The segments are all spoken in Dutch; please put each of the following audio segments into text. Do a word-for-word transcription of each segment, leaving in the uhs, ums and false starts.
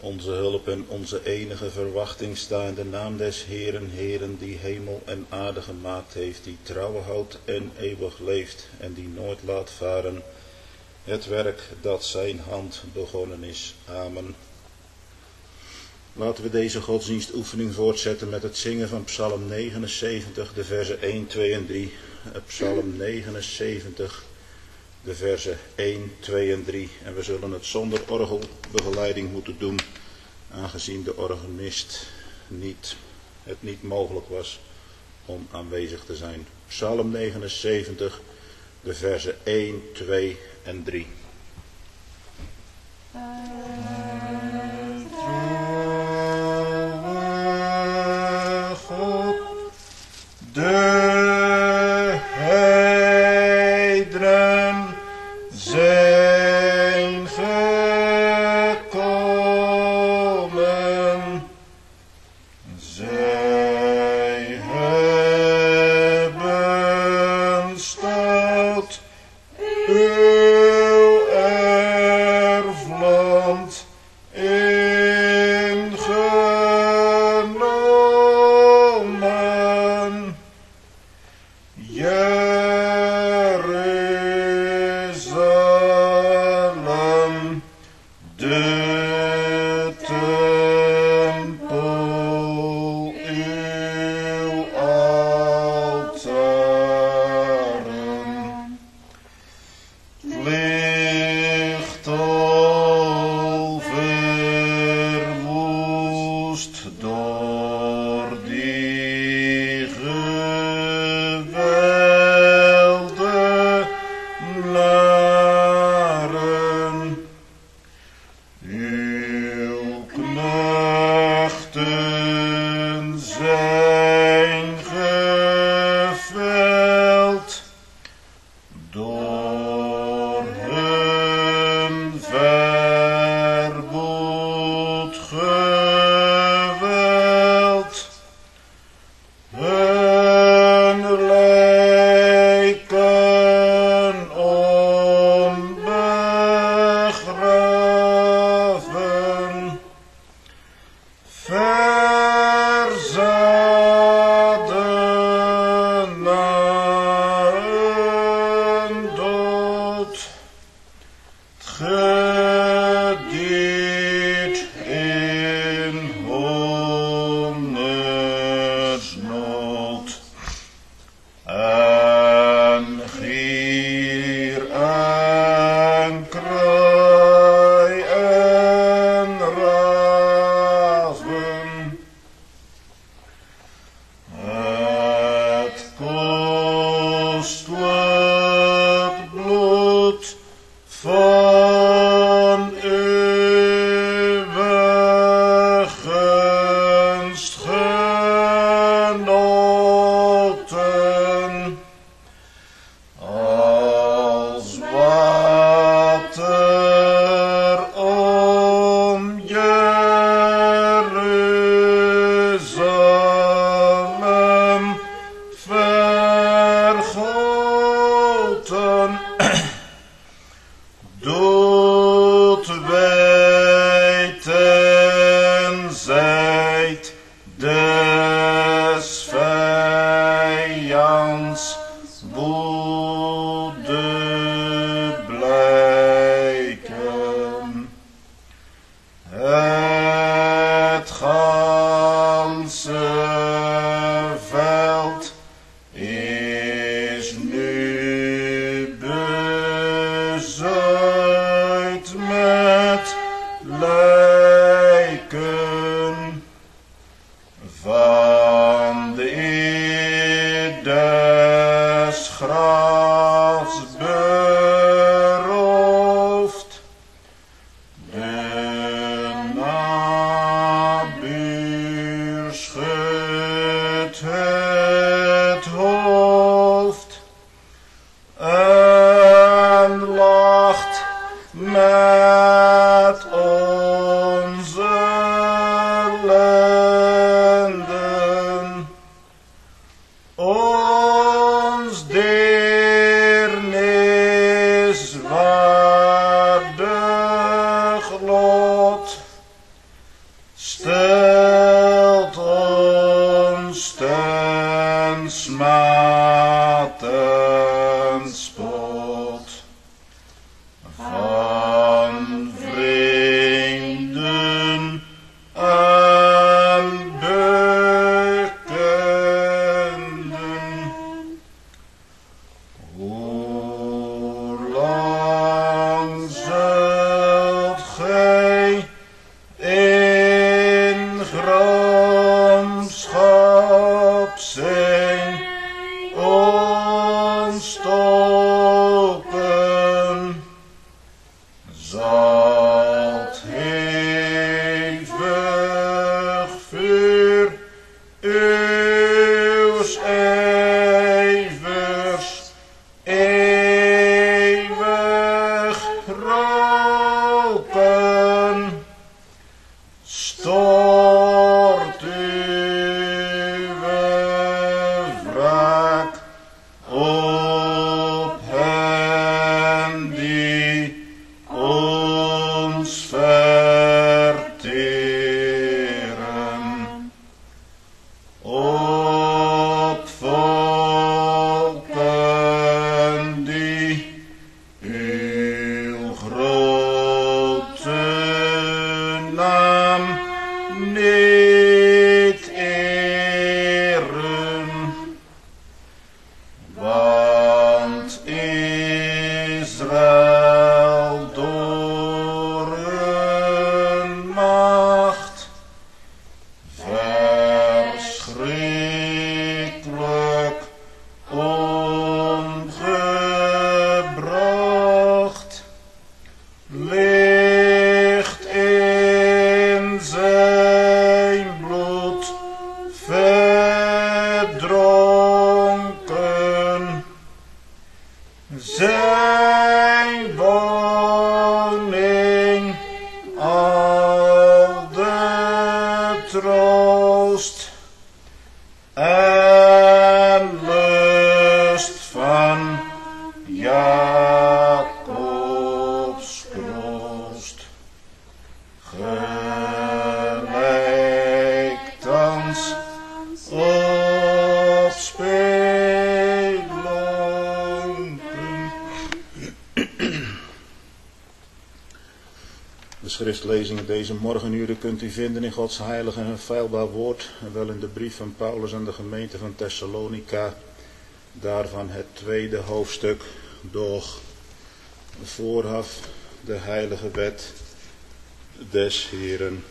Onze hulp en onze enige verwachting sta in de naam des Heeren, Heeren, die hemel en aarde gemaakt heeft, die trouw houdt en eeuwig leeft en die nooit laat varen het werk dat zijn hand begonnen is. Amen. Laten we deze godsdienstoefening voortzetten met het zingen van Psalm negenenzeventig, de versen één, twee en drie. Psalm negenenzeventig, de versen één, twee en drie. En we zullen het zonder orgelbegeleiding moeten doen, aangezien de organist niet, het niet mogelijk was om aanwezig te zijn. Psalm negenenzeventig, de versen één, twee en drie. De heideren zijn gekomen, zij hebben stad uw erfland ingenomen. Jeruzalem, de tempel, uw altaren, ligt al verwoest door die geweldenaren. Uw knechten zijn geveld door hun verwoed geweld. Hun lijken onbegraven, verzaden na een dood, gedierd in hongersnood en gier en kraai en raven. Het kostelijk bloed van uw gunstgenoten, als water om Jeruzalem vergoten, doet wijten zijt des vijands woede blijken. Het ganse veld is nu bezaaid met verlossing, al de troost en lust van Jacobs kroost. Gelijk thans op spelonken. De schriftlezingen deze morgenuren kunt u vinden in Gods heilig en feilbaar woord, en wel in de brief van Paulus aan de gemeente van Thessalonica, daarvan het tweede hoofdstuk, doch vooraf de heilige wet des Heeren.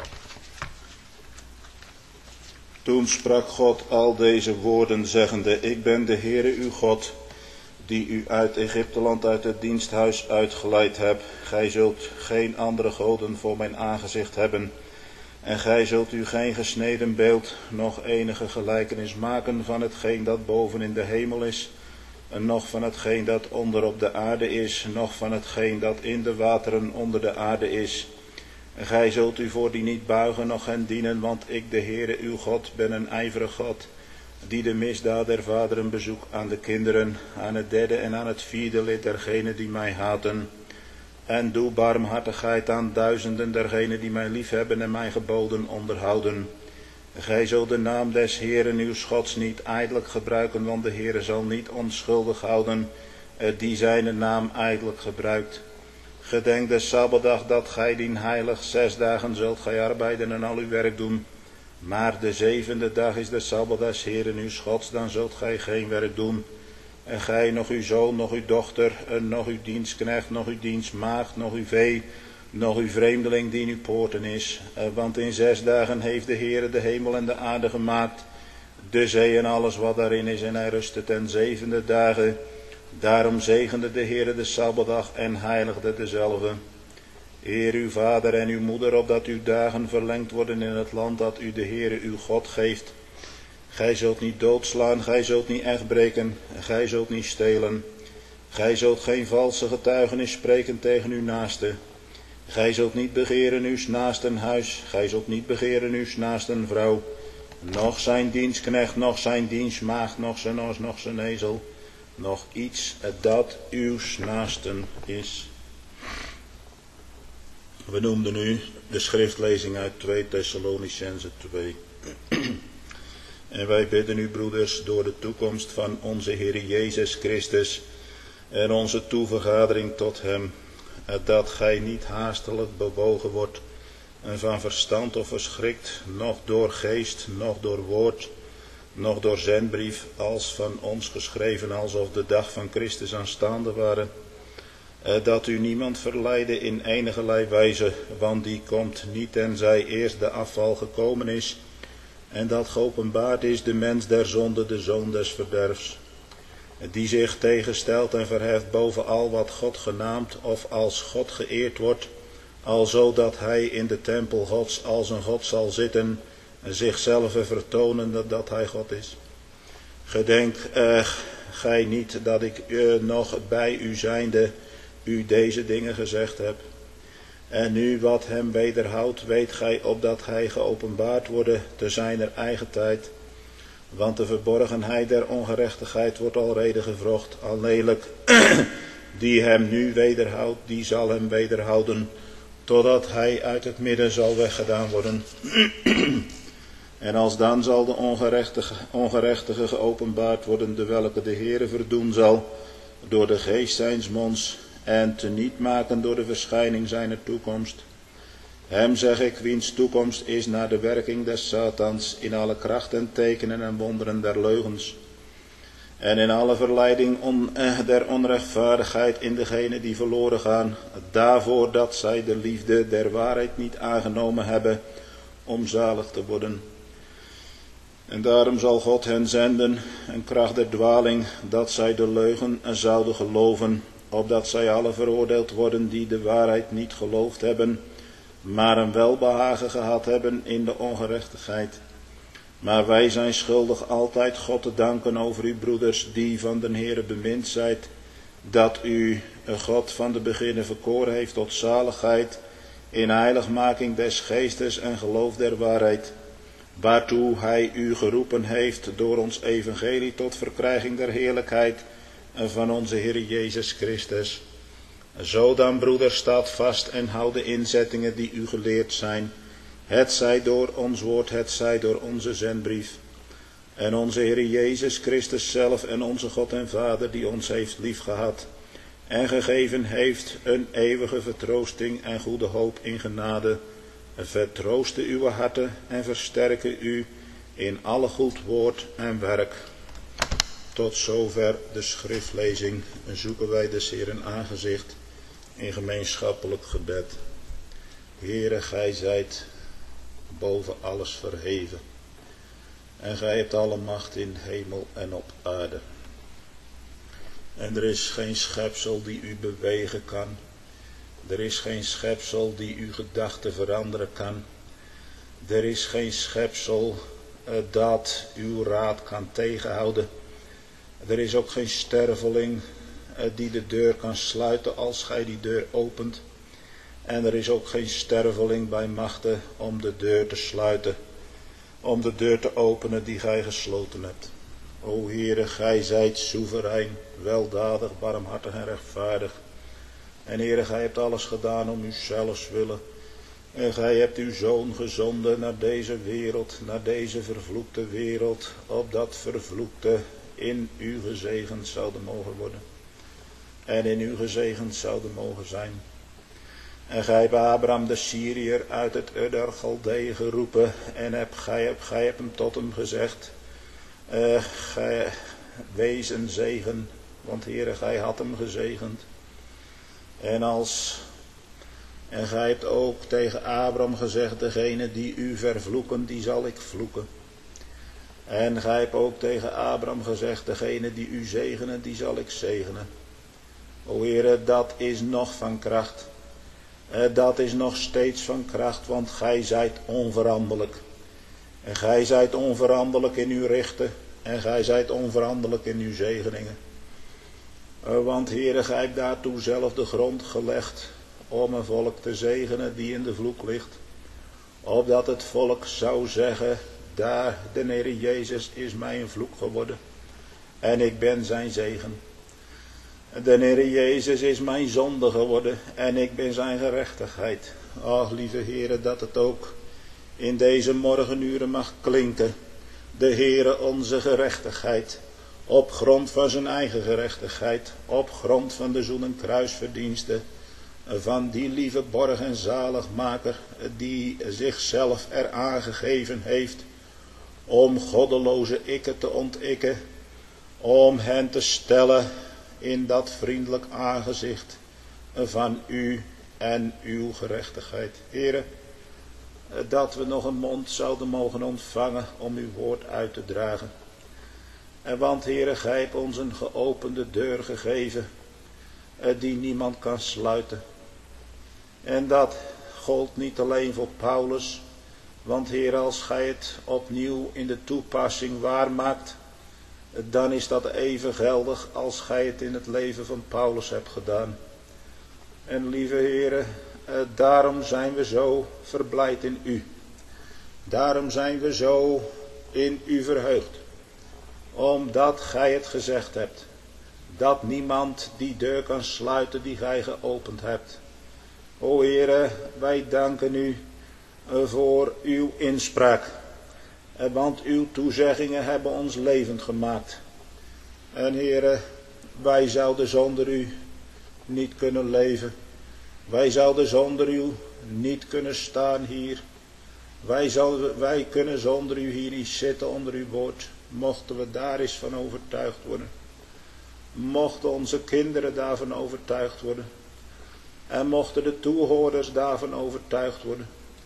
Toen sprak God al deze woorden, zeggende: Ik ben de Heere uw God, die u uit Egypteland, uit het diensthuis uitgeleid heb. Gij zult geen andere goden voor mijn aangezicht hebben. En gij zult u geen gesneden beeld, noch enige gelijkenis maken van hetgeen dat boven in de hemel is, en noch van hetgeen dat onder op de aarde is, noch van hetgeen dat in de wateren onder de aarde is. En gij zult u voor die niet buigen, noch hen dienen, want ik, de Heere uw God, ben een ijverig God, die de misdaad der vaderen bezoek aan de kinderen, aan het derde en aan het vierde lid dergenen die mij haten. En doe barmhartigheid aan duizenden dergenen die mij liefhebben en mijn geboden onderhouden. Gij zult de naam des Heeren uw Gods niet ijdelijk gebruiken, want de Heere zal niet onschuldig houden die zijn naam ijdelijk gebruikt. Gedenk de Sabbatdag dat gij dien heilig, zes dagen zult gij arbeiden en al uw werk doen. Maar de zevende dag is de Sabbat des Heeren uw Gods, dan zult gij geen werk doen. En gij, nog uw zoon, nog uw dochter, en nog uw dienstknecht, nog uw dienstmaagd, nog uw vee, nog uw vreemdeling die in uw poorten is. Want in zes dagen heeft de Heere de hemel en de aarde gemaakt, de zee en alles wat daarin is, en hij rustte ten zevende dagen. Daarom zegende de Heere de Sabbatdag en heiligde dezelve. Eer uw vader en uw moeder, opdat uw dagen verlengd worden in het land dat u de Heere uw God geeft. Gij zult niet doodslaan, gij zult niet echtbreken, gij zult niet stelen. Gij zult geen valse getuigenis spreken tegen uw naaste. Gij zult niet begeren uws naasten huis, gij zult niet begeren uws naasten vrouw, noch zijn dienstknecht, noch zijn dienstmaagd, noch zijn os, noch zijn ezel, nog iets dat uws naasten is. We noemden nu de schriftlezing uit twee Thessalonicenzen twee. En wij bidden u, broeders, door de toekomst van onze Heer Jezus Christus en onze toevergadering tot hem, dat gij niet haastelijk bewogen wordt en van verstand of verschrikt, noch door geest, noch door woord, noch door zendbrief, als van ons geschreven, alsof de dag van Christus aanstaande waren, dat u niemand verleidde in enigerlei wijze, want die komt niet tenzij eerst de afval gekomen is, en dat geopenbaard is de mens der zonde, de zoon des verderfs, die zich tegenstelt en verheft boven al wat God genaamd of als God geëerd wordt, alzo dat hij in de tempel Gods als een God zal zitten en zichzelf vertonen dat hij God is. Gedenk uh, gij niet dat ik uh, nog bij u zijnde u deze dingen gezegd heb. En nu wat hem wederhoudt, weet gij opdat hij geopenbaard worden te zijner eigen tijd. Want de verborgenheid der ongerechtigheid wordt alrede gevrocht, alleenlijk die hem nu wederhoudt, die zal hem wederhouden, totdat hij uit het midden zal weggedaan worden. En alsdan zal de ongerechtige, ongerechtige geopenbaard worden, de welke de Heere verdoen zal door de geest zijns monds, en te niet maken door de verschijning zijner toekomst. Hem zeg ik, wiens toekomst is naar de werking des Satans, in alle kracht en tekenen en wonderen der leugens, en in alle verleiding on, eh, der onrechtvaardigheid in degenen die verloren gaan, daarvoor dat zij de liefde der waarheid niet aangenomen hebben, om zalig te worden. En daarom zal God hen zenden, een kracht der dwaling, dat zij de leugen zouden geloven, opdat zij alle veroordeeld worden die de waarheid niet geloofd hebben, maar een welbehagen gehad hebben in de ongerechtigheid. Maar wij zijn schuldig altijd God te danken over u, broeders, die van den Heere bemind zijt, dat u God van de beginnen verkoren heeft tot zaligheid, in heiligmaking des geestes en geloof der waarheid, waartoe hij u geroepen heeft door ons evangelie tot verkrijging der heerlijkheid van onze Heer Jezus Christus. Zo dan, broeders, staat vast en houd de inzettingen die u geleerd zijn, het zij door ons woord, het zij door onze zendbrief. En onze Heer Jezus Christus zelf en onze God en Vader, die ons heeft liefgehad en gegeven heeft een eeuwige vertroosting en goede hoop in genade, vertrooste uw harten en versterke u in alle goed woord en werk. Tot zover de schriftlezing. Zoeken wij des Heeren aangezicht in gemeenschappelijk gebed. Heere, gij zijt boven alles verheven. En gij hebt alle macht in hemel en op aarde. En er is geen schepsel die u bewegen kan. Er is geen schepsel die uw gedachten veranderen kan. Er is geen schepsel uh, dat uw raad kan tegenhouden. Er is ook geen sterveling uh, die de deur kan sluiten als gij die deur opent. En er is ook geen sterveling bij machte om de deur te sluiten. Om de deur te openen die gij gesloten hebt. O Heere, gij zijt soeverein, weldadig, barmhartig en rechtvaardig. En Heere, gij hebt alles gedaan om uzelfs willen. En gij hebt uw Zoon gezonden naar deze wereld, naar deze vervloekte wereld, opdat vervloekte in u gezegend zouden mogen worden. En in u gezegend zouden mogen zijn. En gij hebt Abraham de Syriër uit het Ur der Galdeeën geroepen. En heb, gij, hebt, gij hebt hem tot hem gezegd. Uh, gij, wees een zegen. Want Heere, gij had hem gezegend. En als. En gij hebt ook tegen Abraham gezegd. Degene die u vervloeken, die zal ik vloeken. En gij hebt ook tegen Abraham gezegd. Degene die u zegenen, die zal ik zegenen. O Heere, dat is nog van kracht. Dat is nog steeds van kracht, want gij zijt onveranderlijk. En gij zijt onveranderlijk in uw richten. En gij zijt onveranderlijk in uw zegeningen. Want Heere, gij hebt daartoe zelf de grond gelegd om een volk te zegenen die in de vloek ligt. Opdat het volk zou zeggen, daar de Heere Jezus is mij een vloek geworden. En ik ben zijn zegen. De Heere Jezus is mijn zonde geworden en ik ben zijn gerechtigheid. Ach, lieve Heere, dat het ook in deze morgenuren mag klinken. De Heere onze gerechtigheid, op grond van zijn eigen gerechtigheid, op grond van de zoen- en kruisverdiensten, van die lieve borg en zaligmaker, die zichzelf er aangegeven heeft, om goddeloze ikken te ontikken, om hen te stellen in dat vriendelijk aangezicht van u en uw gerechtigheid. Heere, dat we nog een mond zouden mogen ontvangen om uw woord uit te dragen. En want Heere, gij hebt ons een geopende deur gegeven, die niemand kan sluiten. En dat gold niet alleen voor Paulus, want Heere, als gij het opnieuw in de toepassing waarmaakt, dan is dat even geldig als gij het in het leven van Paulus hebt gedaan. En lieve Heere, daarom zijn we zo verblijd in u. Daarom zijn we zo in u verheugd. Omdat gij het gezegd hebt. Dat niemand die deur kan sluiten die gij geopend hebt. O Heere, wij danken u voor uw inspraak. Want uw toezeggingen hebben ons levend gemaakt. En Heere, wij zouden zonder u niet kunnen leven. Wij zouden zonder u niet kunnen staan hier. Wij, zouden, wij kunnen zonder u hier niet zitten onder uw woord. Mochten we daar eens van overtuigd worden. Mochten onze kinderen daarvan overtuigd worden. En mochten de toehoorders daarvan overtuigd worden.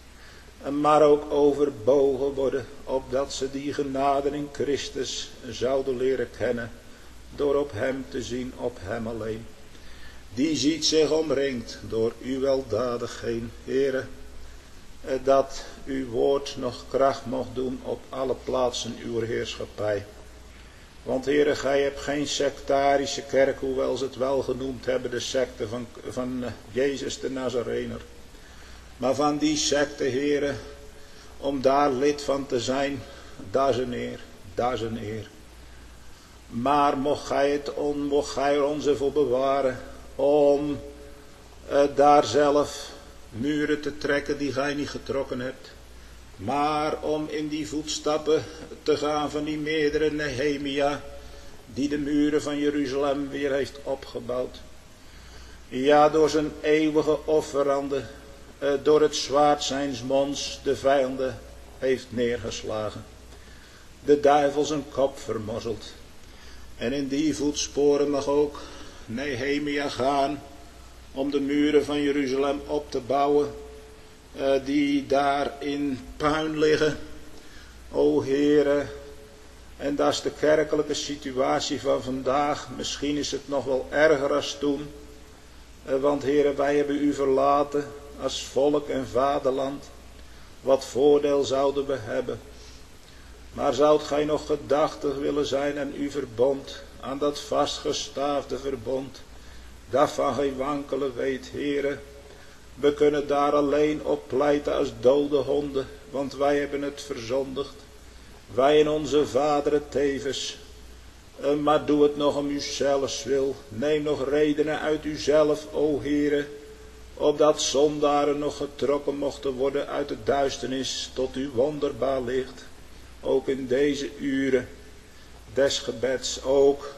Maar ook overbogen worden, opdat ze die genade in Christus zouden leren kennen, door op hem te zien, op hem alleen. Die ziet zich omringd door uw weldadigheid, Heere, dat uw woord nog kracht mocht doen op alle plaatsen uw heerschappij. Want Heere, gij hebt geen sectarische kerk, hoewel ze het wel genoemd hebben, de secte van, van Jezus de Nazarener. Maar van die secte, Heere, om daar lid van te zijn, daar is een eer, daar is een eer. Maar mocht gij, het on, mocht gij er ons ervoor bewaren om uh, daar zelf muren te trekken die gij niet getrokken hebt. Maar om in die voetstappen te gaan van die meerdere Nehemia, die de muren van Jeruzalem weer heeft opgebouwd. Ja, door zijn eeuwige offeranden, uh, door het zwaard zijns monds de vijanden heeft neergeslagen. De duivel zijn kop vermorzeld. En in die voetsporen mag ook Nehemia gaan om de muren van Jeruzalem op te bouwen, uh, die daar in puin liggen. O Heere, en dat is de kerkelijke situatie van vandaag. Misschien is het nog wel erger als toen. Uh, want Heere, wij hebben u verlaten als volk en vaderland. Wat voordeel zouden we hebben? Maar zoudt gij nog gedachtig willen zijn aan uw verbond, aan dat vastgestaafde verbond, dat van geen wankelen weet, Heere. We kunnen daar alleen op pleiten als dode honden, want wij hebben het verzondigd. Wij en onze vaderen tevens. Uh, maar doe het nog om uzelfs wil. Neem nog redenen uit uzelf, o Heere, opdat zondaren nog getrokken mochten worden uit de duisternis tot uw wonderbaar licht. Ook in deze uren des gebeds, ook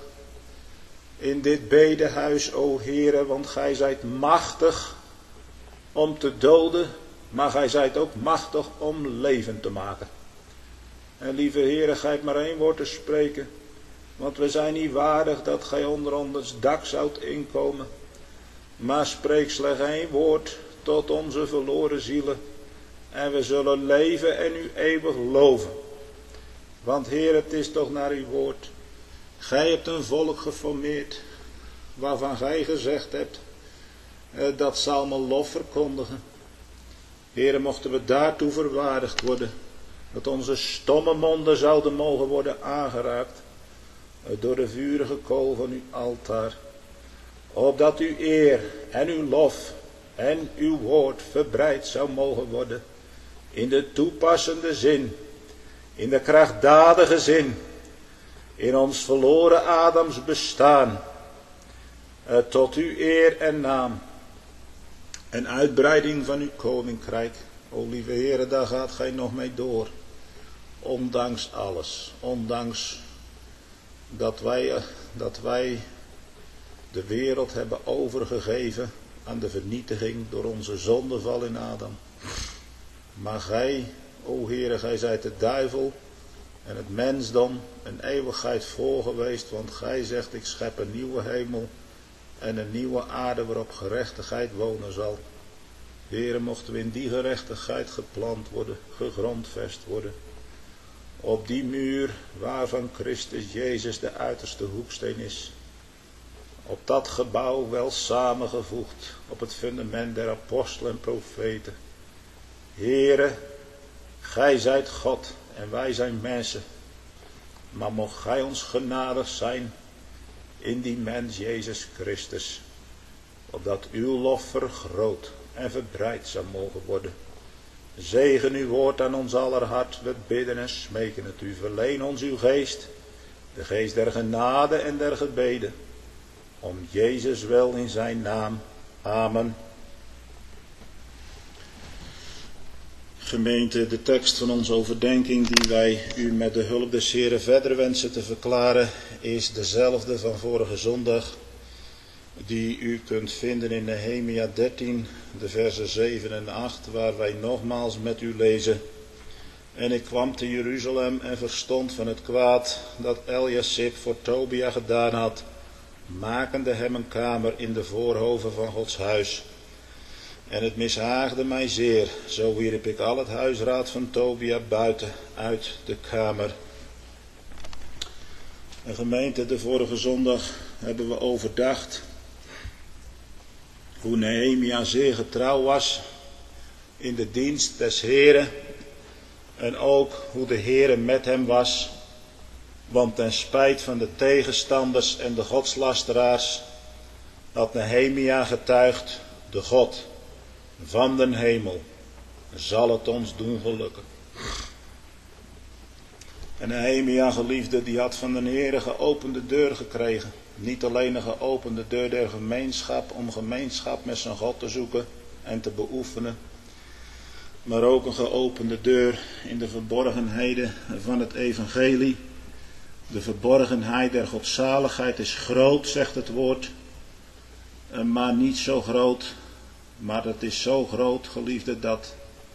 in dit bedehuis, o Heere, want gij zijt machtig om te doden, maar gij zijt ook machtig om levend te maken. En lieve Heere, gij hebt maar één woord te spreken, want we zijn niet waardig dat gij onder ons dak zoudt inkomen. Maar spreek slechts één woord tot onze verloren zielen, en we zullen leven en u eeuwig loven. Want Heer, het is toch naar uw woord. Gij hebt een volk geformeerd, waarvan gij gezegd hebt, eh, dat zal mijn lof verkondigen. Heer, mochten we daartoe verwaardigd worden, dat onze stomme monden zouden mogen worden aangeraakt, eh, door de vurige kool van uw altaar. Opdat uw eer en uw lof en uw woord verbreid zou mogen worden, in de toepassende zin, in de krachtdadige zin, in ons verloren Adams bestaan, uh, tot uw eer en naam en uitbreiding van uw koninkrijk. O lieve Heere, daar gaat gij nog mee door, ondanks alles, ondanks dat wij, uh, dat wij de wereld hebben overgegeven aan de vernietiging door onze zondeval in Adam. Maar gij, o Heere, gij zijt de duivel en het mensdom een eeuwigheid voor geweest, want gij zegt, ik schep een nieuwe hemel en een nieuwe aarde waarop gerechtigheid wonen zal. Heere, mochten we in die gerechtigheid geplant worden, gegrondvest worden, op die muur waarvan Christus Jezus de uiterste hoeksteen is, op dat gebouw wel samengevoegd, op het fundament der apostelen en profeten. Heere, gij zijt God en wij zijn mensen, maar mocht gij ons genadig zijn in die mens Jezus Christus, opdat uw lof vergroot en verbreid zou mogen worden. Zegen uw woord aan ons aller hart, we bidden en smeken het u. Verleen ons uw geest, de geest der genade en der gebeden, om Jezus wel in zijn naam. Amen. Gemeente, de tekst van onze overdenking die wij u met de hulp des Heren verder wensen te verklaren, is dezelfde van vorige zondag, die u kunt vinden in Nehemia dertien, de versen zeven en acht, waar wij nogmaals met u lezen. En ik kwam te Jeruzalem en verstond van het kwaad dat Eliasib voor Tobia gedaan had, makende hem een kamer in de voorhoven van Gods huis. En het mishaagde mij zeer, zo wierp ik al het huisraad van Tobia buiten uit de kamer. En gemeente, de vorige zondag hebben we overdacht hoe Nehemia zeer getrouw was in de dienst des Heren en ook hoe de Heere met hem was Want ten spijt van de tegenstanders en de godslasteraars had Nehemia getuigd, de God van den hemel zal het ons doen gelukken. En Nehemia, geliefde, die had van de Heere geopende deur gekregen. Niet alleen een geopende deur der gemeenschap, om gemeenschap met zijn God te zoeken en te beoefenen, maar ook een geopende deur in de verborgenheden van het evangelie. De verborgenheid der godzaligheid is groot, zegt het woord, maar niet zo groot, maar het is zo groot, geliefde, dat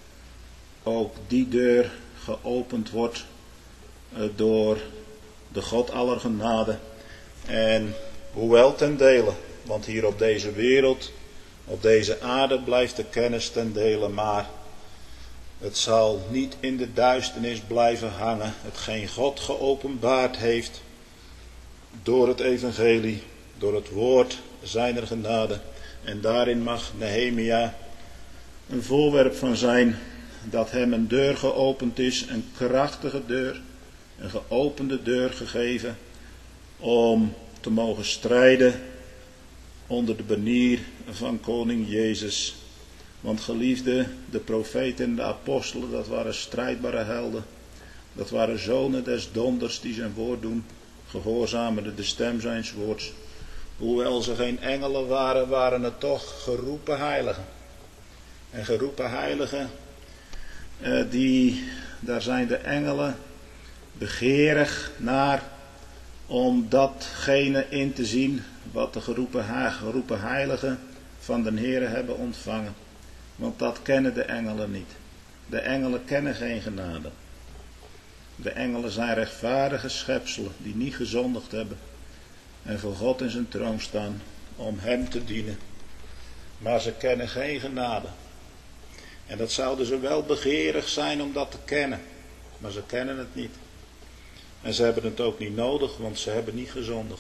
ook die deur geopend wordt door de God aller genade. En hoewel ten dele, want hier op deze wereld, op deze aarde blijft de kennis ten dele, maar het zal niet in de duisternis blijven hangen, hetgeen God geopenbaard heeft door het evangelie, door het woord zijner genade. En daarin mag Nehemia een voorwerp van zijn, dat hem een deur geopend is, een krachtige deur, een geopende deur gegeven, om te mogen strijden onder de banier van koning Jezus. Want geliefde, de profeten en de apostelen, dat waren strijdbare helden. Dat waren zonen des donders die zijn woord doen, gehoorzamende de stem zijns woords. Hoewel ze geen engelen waren, waren het toch geroepen heiligen. En geroepen heiligen, eh, die, daar zijn de engelen begeerig naar om datgene in te zien wat de geroepen, geroepen heiligen van de Heere hebben ontvangen. Want dat kennen de engelen niet. De engelen kennen geen genade. De engelen zijn rechtvaardige schepselen die niet gezondigd hebben en voor God in zijn troon staan om hem te dienen. Maar ze kennen geen genade. En dat zouden ze wel begeerig zijn om dat te kennen. Maar ze kennen het niet. En ze hebben het ook niet nodig, want ze hebben niet gezondigd.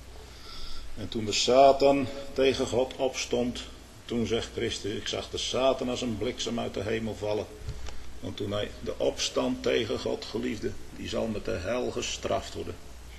En toen de Satan tegen God opstond, toen zegt Christus, ik zag de Satan als een bliksem uit de hemel vallen. Want toen hij de opstand tegen God geliefde, die zal met de hel gestraft worden.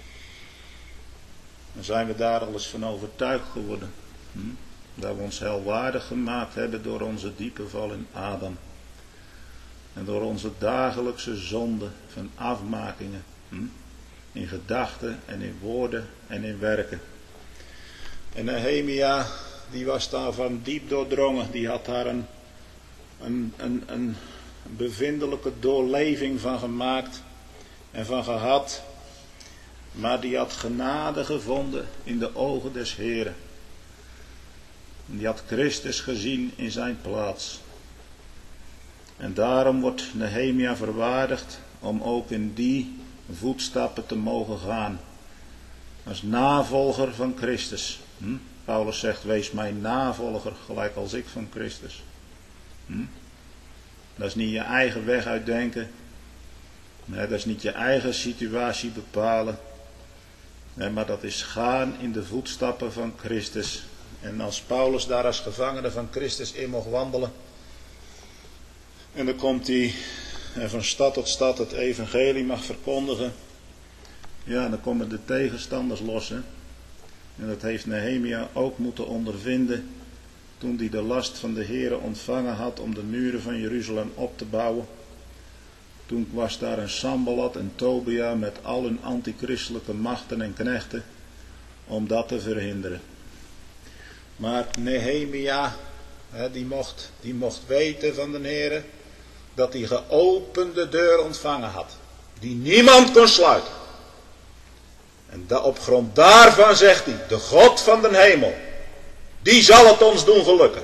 Dan zijn we daar al eens van overtuigd geworden. Hm? Dat we ons helwaardig gemaakt hebben door onze diepe val in Adam. En door onze dagelijkse zonde van afmakingen. Hm? In gedachten en in woorden en in werken. En Nehemia, die was daarvan diep doordrongen. Die had daar een, een, een, een bevindelijke doorleving van gemaakt en van gehad. Maar die had genade gevonden in de ogen des Heeren. Die had Christus gezien in zijn plaats. En daarom wordt Nehemia verwaardigd om ook in die voetstappen te mogen gaan. Als navolger van Christus. Hm? Paulus zegt, wees mijn navolger gelijk als ik van Christus. Hm? Dat is niet je eigen weg uitdenken. Nee, dat is niet je eigen situatie bepalen. Nee, maar dat is gaan in de voetstappen van Christus. En als Paulus daar als gevangene van Christus in mocht wandelen. En dan komt hij en van stad tot stad het evangelie mag verkondigen. Ja, dan komen de tegenstanders los. Hè? En dat heeft Nehemia ook moeten ondervinden toen hij de last van de Heere ontvangen had om de muren van Jeruzalem op te bouwen. Toen was daar een Sanballat en Tobia met al hun antichristelijke machten en knechten om dat te verhinderen. Maar Nehemia, die mocht, die mocht weten van de Heere dat hij geopende deur ontvangen had, die niemand kon sluiten. En da, op grond daarvan zegt hij, de God van de hemel, die zal het ons doen gelukken.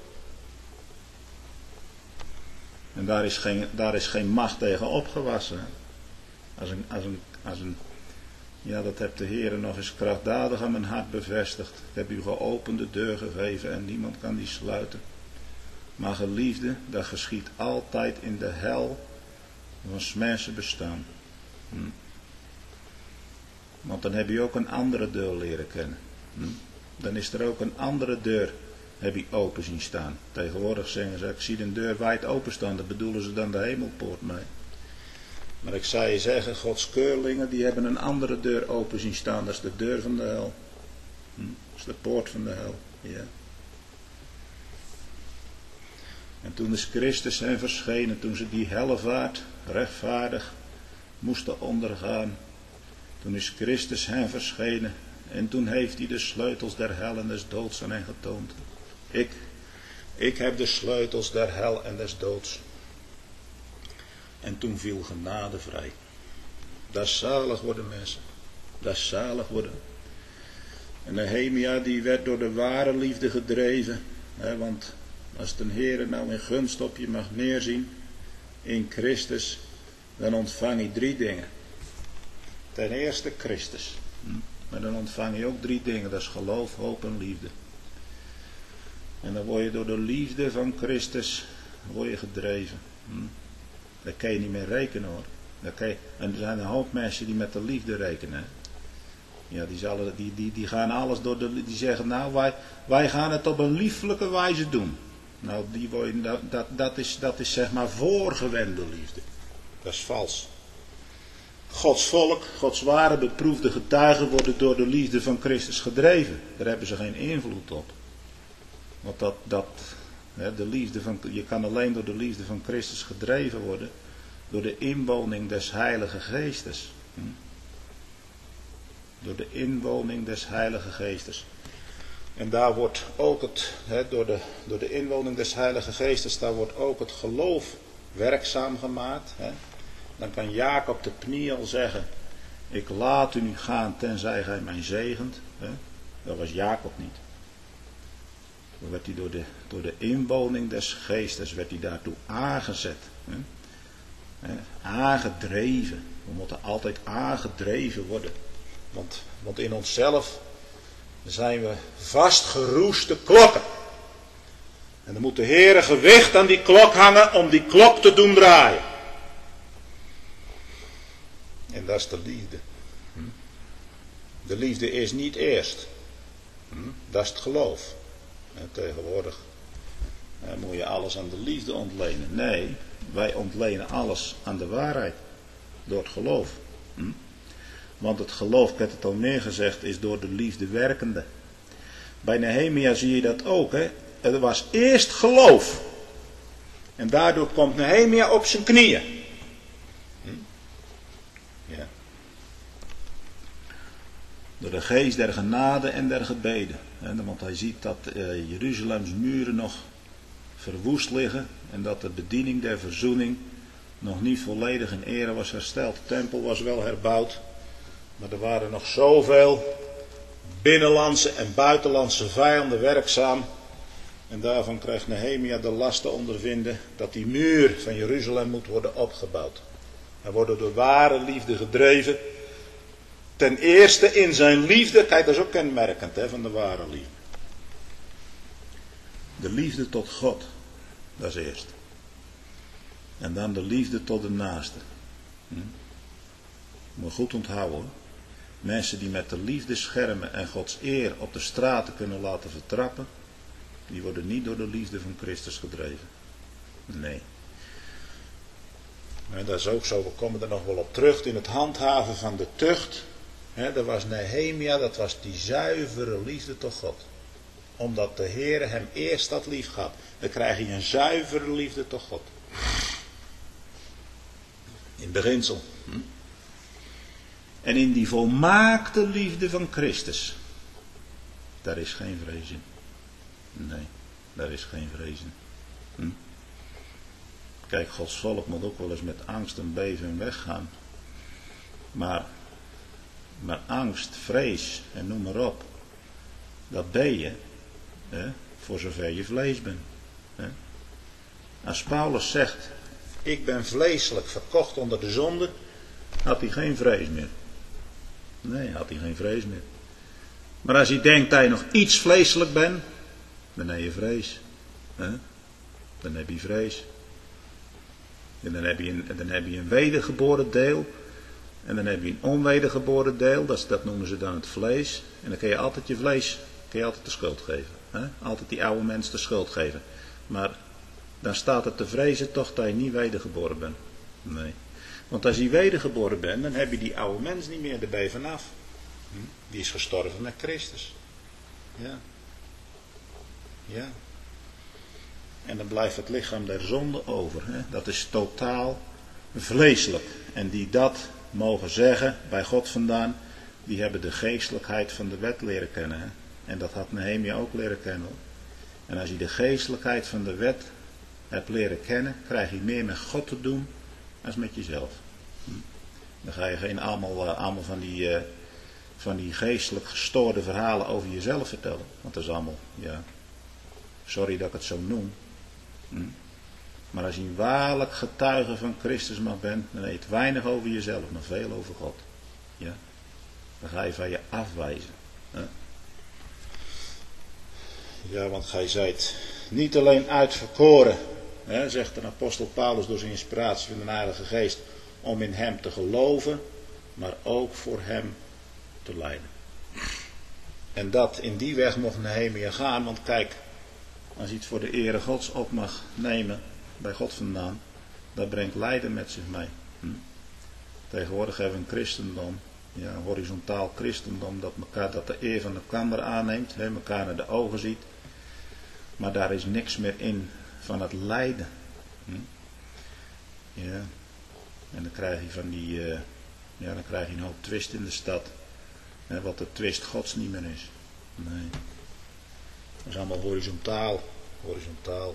En daar is geen, daar is geen macht tegen opgewassen. Als een, als een, als een, ja, dat heeft de Heer nog eens krachtdadig aan mijn hart bevestigd. Ik heb u geopende deur gegeven en niemand kan die sluiten. Maar geliefde, dat geschiet altijd in de hel van 's mensen bestaan. Hm. Want dan heb je ook een andere deur leren kennen. Hm. Dan is er ook een andere deur, heb je open zien staan. Tegenwoordig zeggen ze, ik zie een deur wijd open staan, dat bedoelen ze dan de hemelpoort mee. Maar ik zou je zeggen, Gods keurlingen die hebben een andere deur open zien staan. Dat is de deur van de hel. Hm? Dat is de poort van de hel. Ja. En toen is Christus hen verschenen, toen ze die hellevaart rechtvaardig moesten ondergaan. Toen is Christus hen verschenen en toen heeft hij de sleutels der hel en des doods aan hen getoond. Ik, ik heb de sleutels der hel en des doods. En toen viel genade vrij. Dat is zalig worden, mensen. Dat is zalig worden. En Nehemia die werd door de ware liefde gedreven. Hè, want als de Heer nou in gunst op je mag neerzien in Christus, dan ontvang je drie dingen. Ten eerste Christus. Maar dan ontvang je ook drie dingen. Dat is geloof, hoop en liefde. En dan word je door de liefde van Christus word je gedreven. Daar kan je niet meer rekenen hoor. Daar kan je, en er zijn een hoop mensen die met de liefde rekenen. Ja, die, zullen, die, die, die gaan alles door de, die zeggen nou wij, wij gaan het op een lieflijke wijze doen. Nou die word, dat, dat, dat, is, dat is zeg maar voorgewende liefde. Dat is vals. Gods volk, Gods ware beproefde getuigen worden door de liefde van Christus gedreven. Daar hebben ze geen invloed op. Want dat, dat, hè, de liefde van, je kan alleen door de liefde van Christus gedreven worden door de inwoning des Heilige Geestes. Hm? Door de inwoning des Heilige Geestes. En daar wordt ook het, hè, door, de, door de inwoning des Heilige Geestes, daar wordt ook het geloof werkzaam gemaakt. Hè. Dan kan Jacob de Pniel zeggen, ik laat u niet gaan tenzij gij mij zegent. Hè. Dat was Jacob niet. Dan werd hij door de, door de inwoning des Geestes, werd hij daartoe aangezet. Hè. Hè, aangedreven. We moeten altijd aangedreven worden. Want, want in onszelf zijn we vastgeroeste klokken. En dan moet de Heer een gewicht aan die klok hangen om die klok te doen draaien. En dat is de liefde. De liefde is niet eerst. Dat is het geloof. En tegenwoordig dan moet je alles aan de liefde ontlenen. Nee, wij ontlenen alles aan de waarheid. Door het geloof. Hm? Want het geloof, ik heb het al meer gezegd, is door de liefde werkende. Bij Nehemia zie je dat ook. Hè? Er was eerst geloof. En daardoor komt Nehemia op zijn knieën. Hm? Ja. Door de geest der genade en der gebeden. Hè? Want hij ziet dat uh, Jeruzalems muren nog verwoest liggen. En dat de bediening der verzoening nog niet volledig in ere was hersteld. De tempel was wel herbouwd. Maar er waren nog zoveel binnenlandse en buitenlandse vijanden werkzaam. En daarvan krijgt Nehemia de last te ondervinden dat die muur van Jeruzalem moet worden opgebouwd. Hij wordt door de ware liefde gedreven. Ten eerste in zijn liefde, kijk dat is ook kenmerkend hè, van de ware liefde. De liefde tot God, dat is eerst. En dan de liefde tot de naaste. Hm? Moet goed onthouden. Mensen die met de liefde schermen en Gods eer op de straten kunnen laten vertrappen, die worden niet door de liefde van Christus gedreven. Nee. Maar dat is ook zo, we komen er nog wel op terug, in het handhaven van de tucht. Hè, dat was Nehemia, dat was die zuivere liefde tot God. Omdat de Heer hem eerst had lief gehad. Dan krijg je een zuivere liefde tot God. In beginsel. Hm? En in die volmaakte liefde van Christus. Daar is geen vrees in. Nee, daar is geen vrees in. Hm? Kijk, Gods volk moet ook wel eens met angst en beven weggaan. Maar, maar angst, vrees en noem maar op. Dat ben je. Hè, voor zover je vlees bent. Hè. Als Paulus zegt, ik ben vleeselijk verkocht onder de zonde, had hij geen vrees meer. Nee, had hij geen vrees meer. Maar als hij denkt dat je nog iets vleeselijk bent, dan heb je vrees. Hè? Dan heb je vrees. En dan heb je een, dan heb je een wedergeboren deel. En dan heb je een onwedergeboren deel. Dat, dat noemen ze dan het vlees. En dan kun je altijd je vlees, kun je altijd de schuld geven. Hè? Altijd die oude mens de schuld geven. Maar dan staat het te vrezen toch dat je niet wedergeboren bent. Nee. Want als je wedergeboren bent, dan heb je die oude mens niet meer erbij vanaf. Die is gestorven met Christus. Ja. Ja. En dan blijft het lichaam der zonde over. Hè? Dat is totaal vleeselijk. En die dat mogen zeggen, bij God vandaan, die hebben de geestelijkheid van de wet leren kennen. Hè? En dat had Nehemia ook leren kennen. En als je de geestelijkheid van de wet hebt leren kennen, krijg je meer met God te doen als met jezelf. Dan ga je geen allemaal, uh, allemaal van, die, uh, van die geestelijk gestoorde verhalen over jezelf vertellen. Want dat is allemaal, ja, sorry dat ik het zo noem. Hm? Maar als je een waarlijk getuige van Christus mag bent, dan weet je weinig over jezelf, maar veel over God. Ja? Dan ga je van je afwijzen. Hè? Ja, want gij zijt niet alleen uitverkoren, hè, zegt de apostel Paulus door zijn inspiratie van de Heilige Geest, om in hem te geloven, maar ook voor hem te lijden. En dat in die weg mocht Nehemia gaan, want kijk, als je het voor de ere Gods op mag nemen, bij God vandaan, dat brengt lijden met zich mee. Hm? Tegenwoordig hebben we een christendom, ja, een horizontaal christendom, dat, elkaar, dat de eer van elkaar aanneemt, hè, elkaar naar de ogen ziet, maar daar is niks meer in van het lijden. Hm? Ja. En dan krijg je van die, uh, ja, dan krijg je een hoop twist in de stad, hè, wat de twist Gods niet meer is. Nee. Dat is allemaal horizontaal, horizontaal.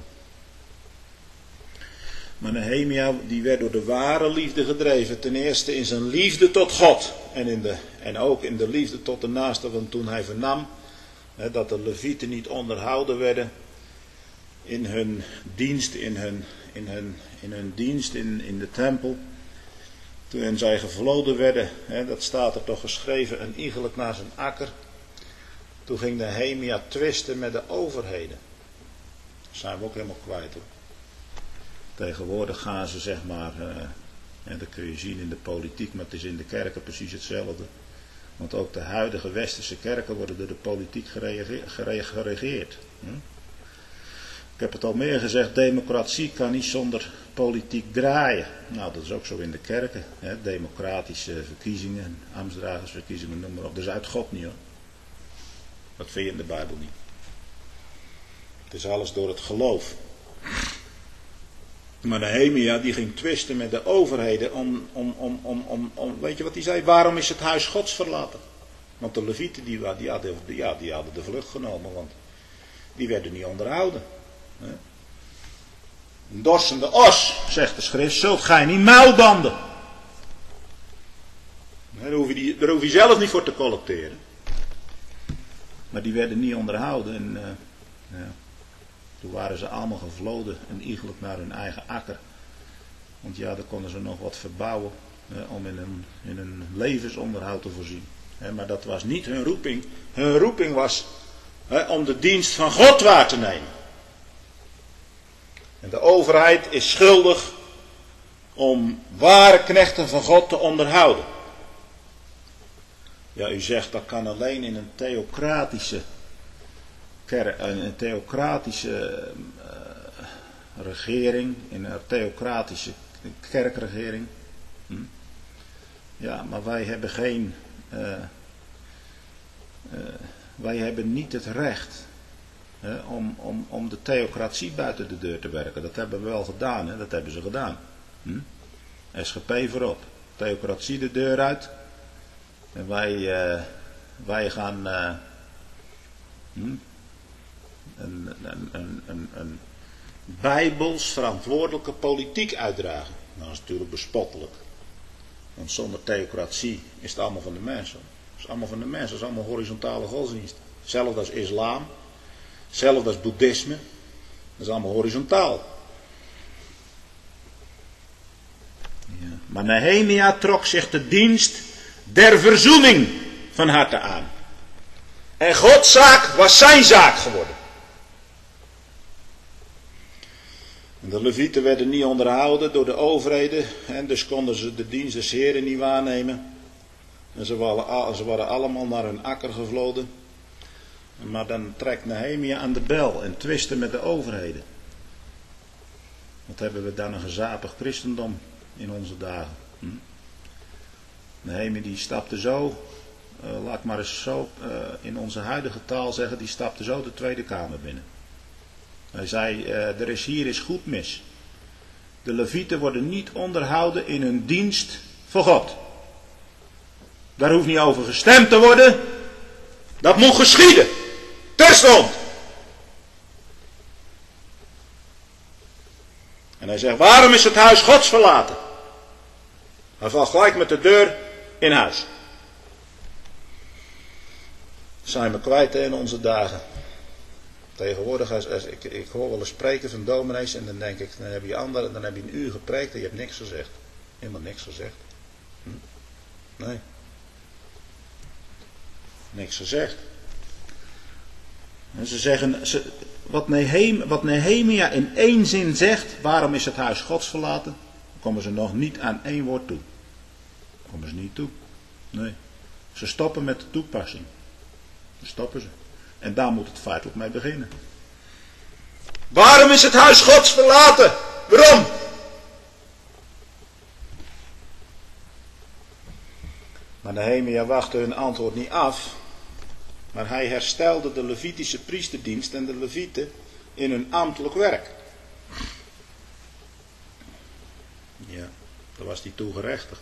Maar Nehemia, die werd door de ware liefde gedreven. Ten eerste in zijn liefde tot God. En, in de, en ook in de liefde tot de naaste. Want toen hij vernam, hè, dat de Levieten niet onderhouden werden in hun dienst, in hun, in hun, in hun dienst in, in de tempel. Toen zij gevloden werden, hè, dat staat er toch geschreven, een iegelijk naar zijn akker. Toen ging Nehemia twisten met de overheden. Dat zijn we ook helemaal kwijt, hoor. Tegenwoordig gaan ze, zeg maar, uh, en dat kun je zien in de politiek, maar het is in de kerken precies hetzelfde. Want ook de huidige westerse kerken worden door de politiek geregeerd. Hm? Ik heb het al meer gezegd, democratie kan niet zonder politiek draaien. Nou, dat is ook zo in de kerken. Hè? Democratische verkiezingen, ambtsdragersverkiezingen, noem maar op. Dat is uit God niet, hoor. Dat vind je in de Bijbel niet. Het is alles door het geloof. Maar Nehemia die ging twisten met de overheden om, om, om, om, om, om, weet je wat hij zei? Waarom is het huis Gods verlaten? Want de Levieten die, die, hadden, ja, die hadden de vlucht genomen, want die werden niet onderhouden. Een dorsende os, zegt de schrift, zult gij niet muilbanden. Daar hoef je, die, daar hoef je zelf niet voor te collecteren. Maar die werden niet onderhouden en uh, ja, toen waren ze allemaal gevloden en iegelijk naar hun eigen akker. Want ja, daar konden ze nog wat verbouwen hè, om in hun, in hun levensonderhoud te voorzien. Hè, maar dat was niet hun roeping. Hun roeping was hè, om de dienst van God waar te nemen. En de overheid is schuldig om ware knechten van God te onderhouden. Ja, u zegt dat kan alleen in een theocratische kerk, een theocratische uh, regering, in een theocratische kerkregering. Hm? Ja, maar wij hebben geen, uh, uh, wij hebben niet het recht hè, om, om, om de theocratie buiten de deur te werken. Dat hebben we wel gedaan, hè? Dat hebben ze gedaan. Hm? S G P voorop, theocratie de deur uit. En wij, uh, wij gaan uh, hm, een, een, een, een, een bijbels verantwoordelijke politiek uitdragen. Nou, dat is natuurlijk bespottelijk. Want zonder theocratie is het allemaal van de mensen. Het is allemaal van de mensen, het is allemaal horizontale godsdienst. Hetzelfde als islam, hetzelfde als boeddhisme. Dat is allemaal horizontaal. Ja. Maar Nehemia trok zich de dienst der verzoening van harte aan. En Gods zaak was zijn zaak geworden. En de Levieten werden niet onderhouden door de overheden. En dus konden ze de dienst des Heren niet waarnemen. En ze waren, ze waren allemaal naar hun akker gevloden. Maar dan trekt Nehemia aan de bel en twisten met de overheden. Wat hebben we dan een gezapig christendom in onze dagen. Hm? Nehemia die stapte zo, uh, laat ik maar eens zo uh, in onze huidige taal zeggen, die stapte zo de Tweede Kamer binnen. Hij zei, uh, er is hier is goed mis. De levieten worden niet onderhouden in hun dienst voor God. Daar hoeft niet over gestemd te worden. Dat moet geschieden. Terstond. En hij zegt, waarom is het huis Gods verlaten? Hij valt gelijk met de deur in huis. Zijn we kwijt in onze dagen. Tegenwoordig, als, als ik, ik hoor wel eens spreken van dominees en dan denk ik, dan heb je andere, dan heb je een uur gepreekt en je hebt niks gezegd. Helemaal niks gezegd. Hm? Nee. Niks gezegd. En ze zeggen, ze, wat, Nehemia, wat Nehemia in één zin zegt, waarom is het huis Gods verlaten? Dan komen ze nog niet aan één woord toe. Dan komen ze niet toe. Nee. Ze stoppen met de toepassing. Dan stoppen ze. En daar moet het feitelijk mee beginnen. Waarom is het huis Gods verlaten? Waarom? Maar Nehemia wachtte hun antwoord niet af. Maar hij herstelde de Levitische priesterdienst en de Levieten in hun ambtelijk werk. Ja, daar was hij toe gerechtigd.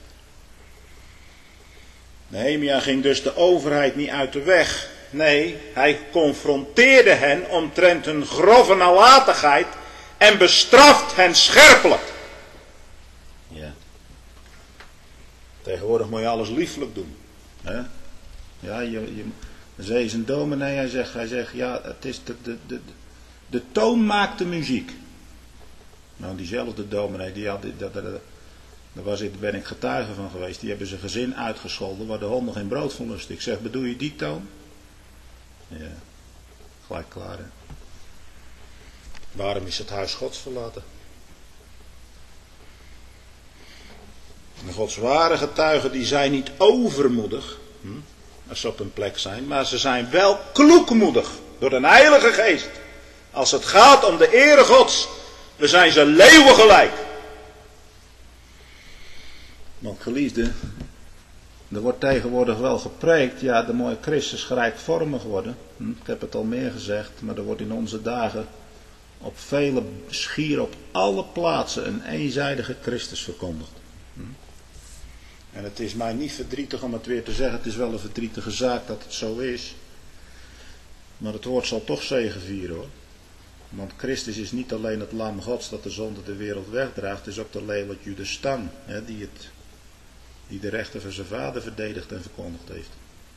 Nehemia ging dus de overheid niet uit de weg. Nee, hij confronteerde hen omtrent hun grove nalatigheid en bestraft hen scherpelijk. Ja. Tegenwoordig moet je alles liefelijk doen. Hè? Ja, je, je, zij is een dominee, hij zegt, hij zegt ja, het is de, de, de, de toon maakt de muziek. Nou, diezelfde dominee, die had, dat, dat, dat, daar was ik, ben ik getuige van geweest, die hebben zijn gezin uitgescholden waar de honden geen brood van lusten. Ik zeg, bedoel je die toon? Ja, gelijk klaar, hè. Waarom is het huis Gods verlaten? De Gods ware getuigen die zijn niet overmoedig, hm, als ze op een plek zijn, maar ze zijn wel kloekmoedig door de Heilige Geest. Als het gaat om de ere Gods, we zijn ze leeuwen gelijk. Want geliefde, er wordt tegenwoordig wel gepreekt, ja, de mooie Christus gelijkvormig worden. Hm, ik heb het al meer gezegd, maar er wordt in onze dagen op vele, schier op alle plaatsen een eenzijdige Christus verkondigd. Hm. En het is mij niet verdrietig om het weer te zeggen, het is wel een verdrietige zaak dat het zo is. Maar het woord zal toch zegevieren, hoor. Want Christus is niet alleen het lam Gods dat de zonde de wereld wegdraagt, het is ook de leeuw uit Judas stam, hè, die, het, die de rechten van zijn vader verdedigd en verkondigd heeft.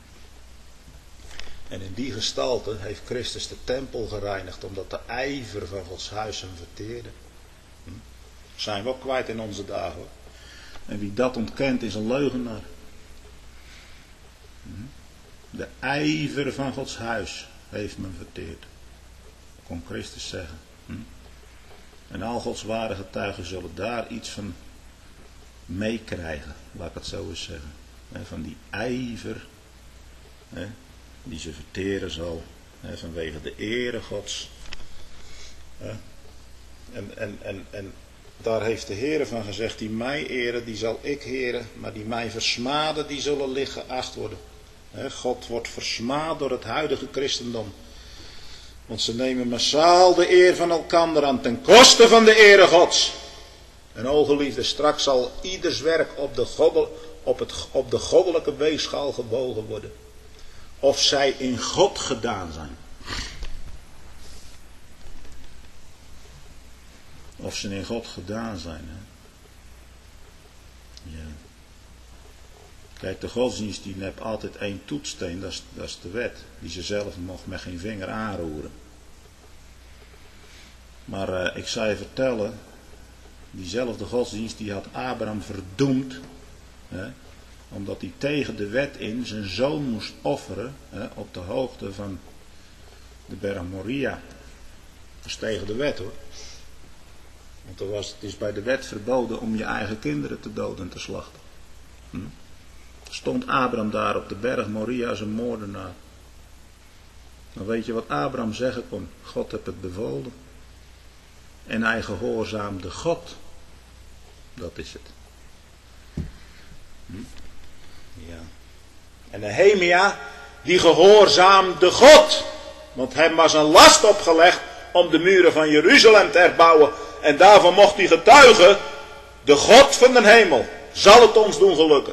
En in die gestalte heeft Christus de tempel gereinigd, omdat de ijver van Gods huis hem verteerde. Hm? Zijn we ook kwijt in onze dagen, hoor. En wie dat ontkent is een leugenaar. Hm? De ijver van Gods huis heeft men verteerd. Kon Christus zeggen. Hm? En al Gods ware getuigen zullen daar iets van meekrijgen. Laat ik het zo eens zeggen. He, van die ijver. He, die ze verteren zal. He, vanwege de ere Gods. He. En, en, en, en daar heeft de Heere van gezegd. Die mij eren, die zal ik heren. Maar die mij versmaden, die zullen licht geacht worden. He, God wordt versmaad door het huidige christendom. Want ze nemen massaal de eer van elkander aan ten koste van de ere Gods. En o geliefde, straks zal ieders werk op de, goddel, op, het, op de goddelijke weegschaal gebogen worden. Of zij in God gedaan zijn. Of ze in God gedaan zijn. Hè? Ja. Kijk, de godsdienst die heeft altijd één toetssteen, dat is, dat is de wet. Die ze zelf nog met geen vinger aanroeren. Maar uh, ik zou je vertellen, diezelfde godsdienst die had Abraham verdoemd. Hè, omdat hij tegen de wet in zijn zoon moest offeren, hè, op de hoogte van de berg Moria. Dat is tegen de wet, hoor. Want er was, het is bij de wet verboden om je eigen kinderen te doden en te slachten. Hm? Stond Abraham daar op de berg Moria als een moordenaar. Dan weet je wat Abraham zeggen kon. God heeft het bevolen. En hij gehoorzaamde God. Dat is het. Hm? Ja. En Nehemia, die gehoorzaamde God. Want hem was een last opgelegd om de muren van Jeruzalem te herbouwen. En daarvan mocht hij getuigen, de God van de hemel zal het ons doen gelukken.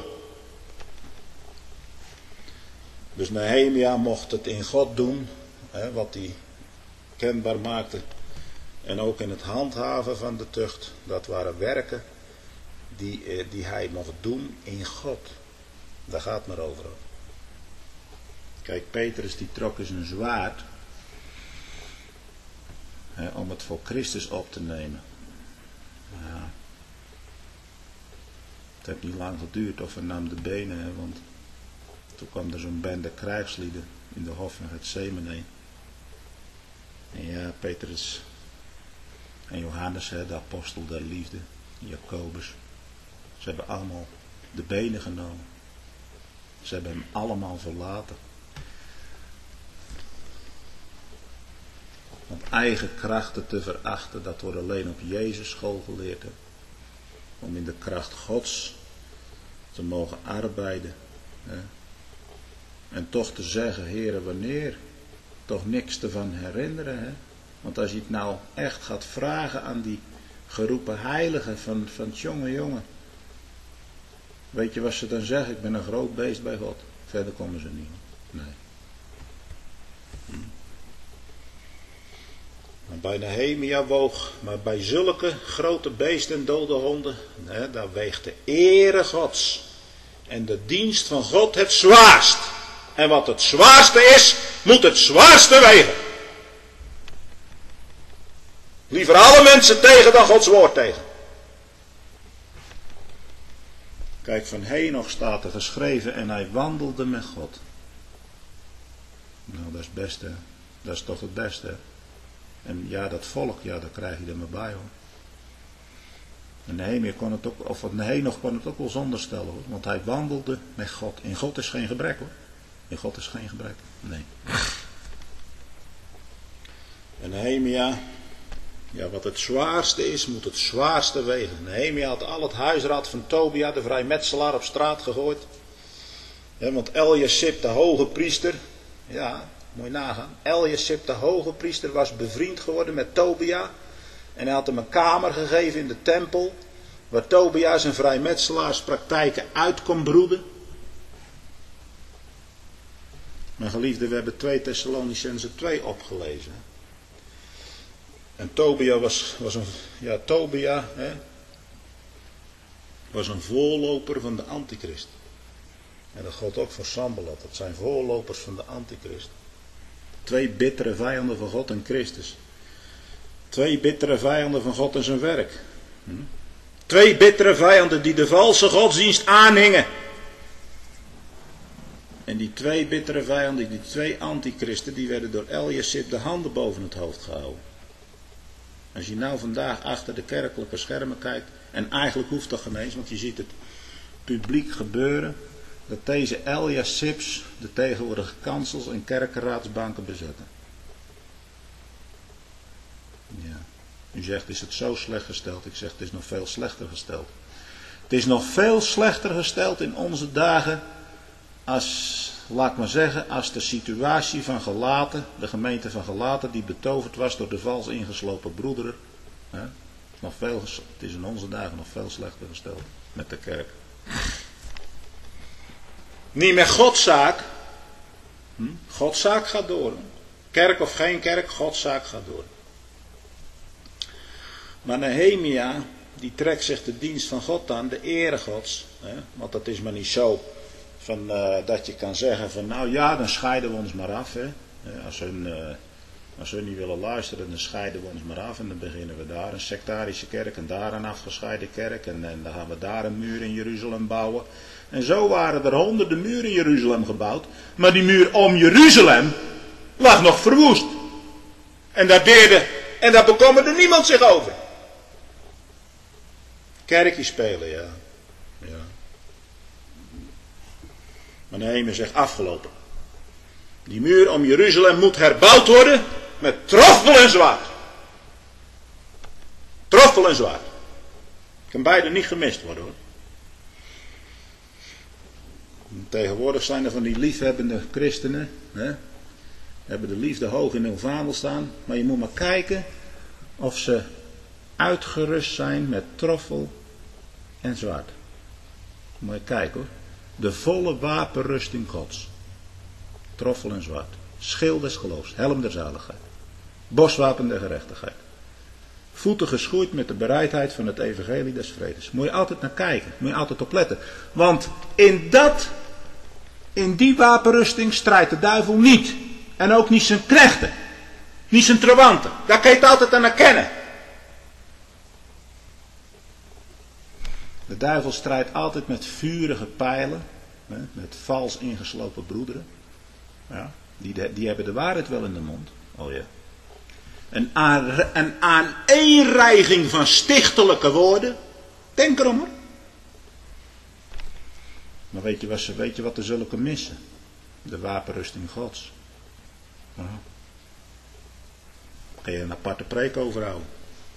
Dus Nehemia mocht het in God doen, hè, wat hij kenbaar maakte. En ook in het handhaven van de tucht, dat waren werken die, eh, die hij mocht doen in God. Daar gaat het maar over. Kijk, Petrus die trok eens een zwaard, hè, om het voor Christus op te nemen. Ja. Het heeft niet lang geduurd of hij nam de benen, hè, want toen kwam er zo'n bende krijgslieden in de hof van Getsemane. En ja, Petrus en Johannes, hè, de apostel der liefde, Jacobus, ze hebben allemaal de benen genomen. Ze hebben hem allemaal verlaten. Want eigen krachten te verachten, dat wordt alleen op Jezus school geleerd. Hè. Om in de kracht Gods te mogen arbeiden. Hè. En toch te zeggen, Heere, wanneer? Toch niks te van herinneren. Hè. Want als je het nou echt gaat vragen aan die geroepen heiligen van, van het jonge jongen. Weet je wat ze dan zeggen? Ik ben een groot beest bij God. Verder komen ze niet. Nee. Hm. Maar bij Nehemia woog, maar bij zulke grote beesten en dode honden, hè, daar weegt de ere Gods en de dienst van God het zwaarst. En wat het zwaarste is, moet het zwaarste wegen. Liever alle mensen tegen dan Gods woord tegen. Kijk, van Henoch staat er geschreven en hij wandelde met God. Nou, dat is het beste. Dat is toch het beste. En ja, dat volk, ja, daar krijg je er maar bij, hoor. En Nehemia kon het ook, of Henoch kon het ook wel zonder stellen, hoor. Want hij wandelde met God. In God is geen gebrek, hoor. In God is geen gebrek. Nee. En Nehemia, ja, wat het zwaarste is, moet het zwaarste wegen. Nehemia had al het huisraad van Tobia, de vrijmetselaar, op straat gegooid. Ja, want Eliasib, de hoge priester, ja, moet je nagaan. Eliasib, de hoge priester, was bevriend geworden met Tobia. En hij had hem een kamer gegeven in de tempel, waar Tobia zijn vrijmetselaarspraktijken uit kon broeden. Mijn geliefde, we hebben twee Thessalonicenzen twee opgelezen. En Tobia was, was een, ja, Tobia, hè, was een voorloper van de antichrist. En dat geldt ook voor Sanballat. Dat zijn voorlopers van de antichrist. Twee bittere vijanden van God en Christus. Twee bittere vijanden van God en zijn werk. Hm? Twee bittere vijanden die de valse godsdienst aanhingen. En die twee bittere vijanden, die twee antichristen, die werden door Eliasib de handen boven het hoofd gehouden. Als je nou vandaag achter de kerkelijke schermen kijkt, en eigenlijk hoeft dat geen eens, want je ziet het publiek gebeuren, dat deze Eliasibs de tegenwoordige kansels en kerkenraadsbanken bezetten. Ja. U zegt, is het zo slecht gesteld? Ik zeg, het is nog veel slechter gesteld. Het is nog veel slechter gesteld in onze dagen als, laat ik maar zeggen, als de situatie van Galaten, de gemeente van Galaten, die betoverd was door de vals ingeslopen broederen. Hè, nog veel, het is in onze dagen nog veel slechter gesteld met de kerk. Niet met Godszaak. Hm? Godszaak gaat door. Kerk of geen kerk, Godszaak gaat door. Maar Nehemia, die trekt zich de dienst van God aan, de ere Gods. Hè? Want dat is maar niet zo van, uh, dat je kan zeggen van, nou ja, dan scheiden we ons maar af. Hè? Als hun, uh, als hun niet willen luisteren, dan scheiden we ons maar af. En dan beginnen we daar een sectarische kerk en daar een afgescheiden kerk. En, en dan gaan we daar een muur in Jeruzalem bouwen. En zo waren er honderden muren in Jeruzalem gebouwd. Maar die muur om Jeruzalem lag nog verwoest. En daar deerde, en daar bekommerde niemand zich over. Kerkje spelen, ja. ja. Maar Nehemia zegt afgelopen. Die muur om Jeruzalem moet herbouwd worden met troffel en zwaard. Troffel en zwaard. Kan beide niet gemist worden, hoor. Tegenwoordig zijn er van die liefhebbende christenen. Hè? Hebben de liefde hoog in hun vaandel staan. Maar je moet maar kijken of ze uitgerust zijn met troffel en zwaard. Moet je kijken hoor. De volle wapenrusting Gods. Troffel en zwaard. Schild des geloofs. Helm der zaligheid. Boswapen der gerechtigheid. Voeten geschoeid met de bereidheid van het evangelie des vredes. Moet je altijd naar kijken. Moet je altijd op letten. Want in dat, in die wapenrusting strijdt de duivel niet. En ook niet zijn knechten. Niet zijn trawanten. Daar kan je het altijd aan herkennen. De duivel strijdt altijd met vurige pijlen. Hè, met vals ingeslopen broederen. Ja, die, die hebben de waarheid wel in de mond. Oh ja. Een, aan, een aaneenreiging van stichtelijke woorden. Denk erom hoor. Maar weet je wat ze, weet je wat er zulke missen? De wapenrusting Gods. Ja. Daar kun je een aparte preek over houden.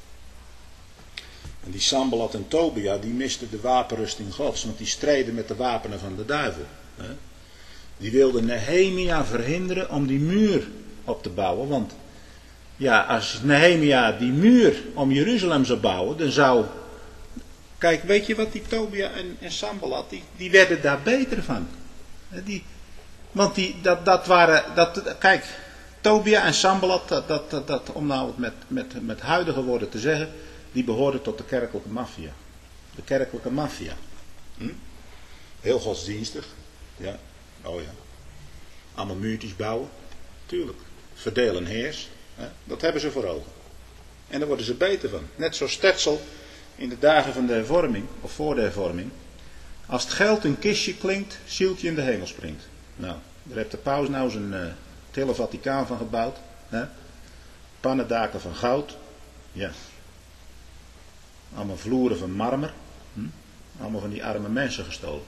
En die Sanballat en Tobia, die misten de wapenrusting Gods. Want die streden met de wapenen van de duivel. Hè? Die wilden Nehemia verhinderen om die muur op te bouwen. Want ja, als Nehemia die muur om Jeruzalem zou bouwen, dan zou... Kijk, weet je wat die Tobia en, en Sanballat, die, die werden daar beter van. Die, want die, dat, dat waren... Dat, kijk, Tobia en Sanballat, dat, dat, dat, dat, om nou het met, met, met huidige woorden te zeggen, die behoorden tot de kerkelijke maffia. De kerkelijke maffia. Hm? Heel godsdienstig. Ja. Oh ja. Allemaal muurtjes bouwen. Tuurlijk. Verdeel en heers. Hè? Dat hebben ze voor ogen. En daar worden ze beter van. Net zoals Tetzel in de dagen van de hervorming, of voor de hervorming. Als het geld een kistje klinkt, zieltje in de hemel springt. Nou, daar heeft de paus nou zijn uh, het hele Vaticaan van gebouwd. Hè? Pannendaken van goud. Ja. Allemaal vloeren van marmer. Hm? Allemaal van die arme mensen gestolen.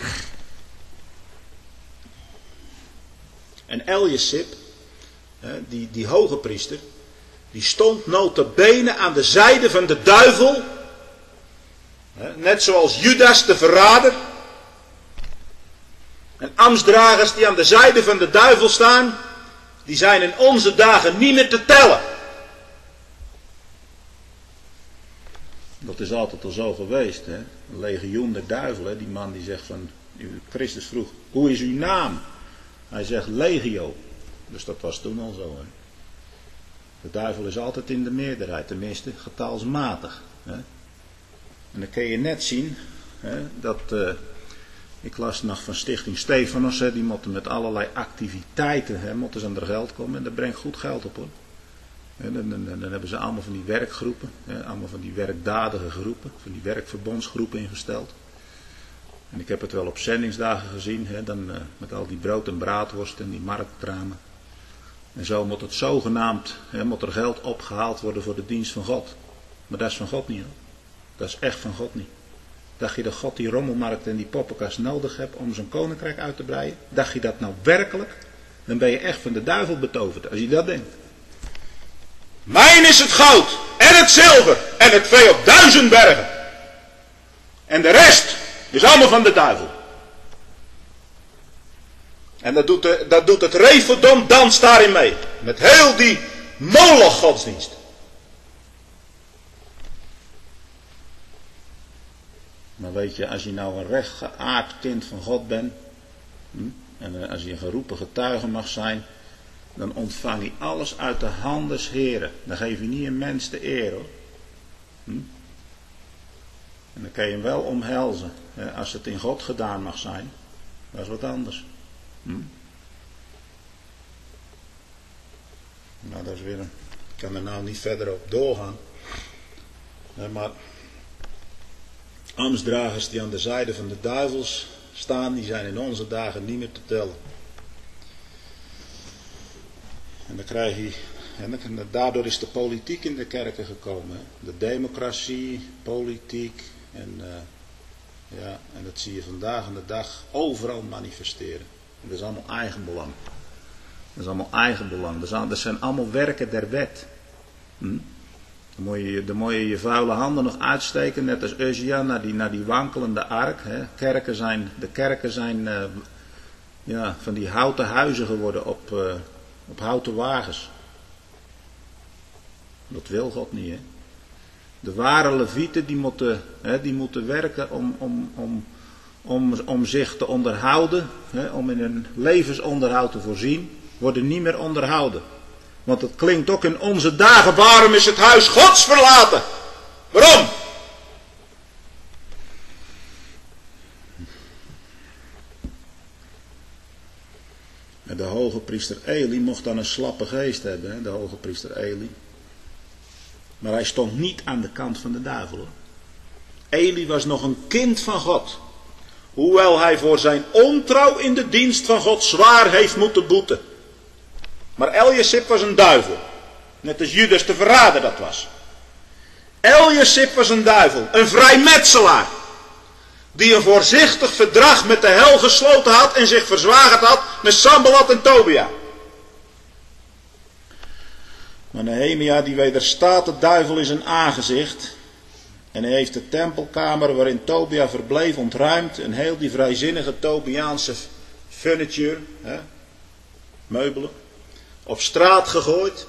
En Eljasib, die, die hoge priester, die stond nota bene aan de zijde van de duivel. Net zoals Judas de verrader. En ambtsdragers die aan de zijde van de duivel staan, die zijn in onze dagen niet meer te tellen. Dat is altijd al zo geweest. Hè? Een legioen der duivel. Hè? Die man die zegt van, Christus vroeg, hoe is uw naam? Hij zegt legio. Dus dat was toen al zo. Hè? De duivel is altijd in de meerderheid. Tenminste getalsmatig. Hè? En dan kun je net zien. Hè, dat. Uh, ik las nog van Stichting Stefanos. Hè, die moeten met allerlei activiteiten. Hè, moeten ze aan er geld komen. En dat brengt goed geld op hoor. En dan, dan, dan hebben ze allemaal van die werkgroepen. Hè, allemaal van die werkdadige groepen. Van die werkverbondsgroepen ingesteld. En ik heb het wel op zendingsdagen gezien. Hè, dan, uh, met al die brood en braadworst en die marktkramen. En zo moet het zogenaamd. Hè, moet er geld opgehaald worden voor de dienst van God. Maar dat is van God niet hoor. Dat is echt van God niet. Dacht je dat God die rommelmarkt en die poppenkast nodig hebt om zijn koninkrijk uit te breiden? Dacht je dat nou werkelijk? Dan ben je echt van de duivel betoverd als je dat denkt. Mijn is het goud en het zilver en het vee op duizend bergen. En de rest is allemaal van de duivel. En dat doet, de, dat doet het Refodom dans daarin mee. Met heel die moloch godsdienst. Maar weet je, als je nou een rechtgeaard kind van God bent, hm, en als je een geroepen getuige mag zijn, dan ontvang je alles uit de hand des Heren. Dan geef je niet een mens de eer hoor. Hm? En dan kan je hem wel omhelzen. Hè, als het in God gedaan mag zijn. Dat is wat anders. Hm? Nou, dat is weer een... Ik kan er nou niet verder op doorgaan. Nee, maar... Ambtsdragers die aan de zijde van de duivels staan, die zijn in onze dagen niet meer te tellen. En dan krijg je, en daardoor is de politiek in de kerken gekomen. Hè? De democratie, politiek en, uh, ja, en dat zie je vandaag aan de dag overal manifesteren. En dat is allemaal eigenbelang. Dat is allemaal eigenbelang. Dat, is, dat zijn allemaal werken der wet. Hm? Dan moet je, dan moet je je vuile handen nog uitsteken, net als Uzia, naar die, naar die wankelende ark. Hè. Kerken zijn, de kerken zijn uh, ja, van die houten huizen geworden op, uh, op houten wagens. Dat wil God niet, hè. De ware levieten die moeten, hè, die moeten werken om, om, om, om, om zich te onderhouden, hè, om in hun levensonderhoud te voorzien, worden niet meer onderhouden. Want het klinkt ook in onze dagen, waarom is het huis Gods verlaten? Waarom? De hoge priester Eli mocht dan een slappe geest hebben, hè, de hoge priester Eli. Maar hij stond niet aan de kant van de duivel, hoor. Eli was nog een kind van God. Hoewel hij voor zijn ontrouw in de dienst van God zwaar heeft moeten boeten. Maar Eliasib was een duivel. Net als Judas de verrader dat was. Eliasib was een duivel. Een vrijmetselaar. Die een voorzichtig verdrag met de hel gesloten had en zich verzwagerd had met Sanballat en Tobia. Maar Nehemia die wederstaat de duivel in zijn aangezicht. En hij heeft de tempelkamer waarin Tobia verbleef ontruimd. En heel die vrijzinnige Tobiaanse furniture, hè, meubelen, op straat gegooid.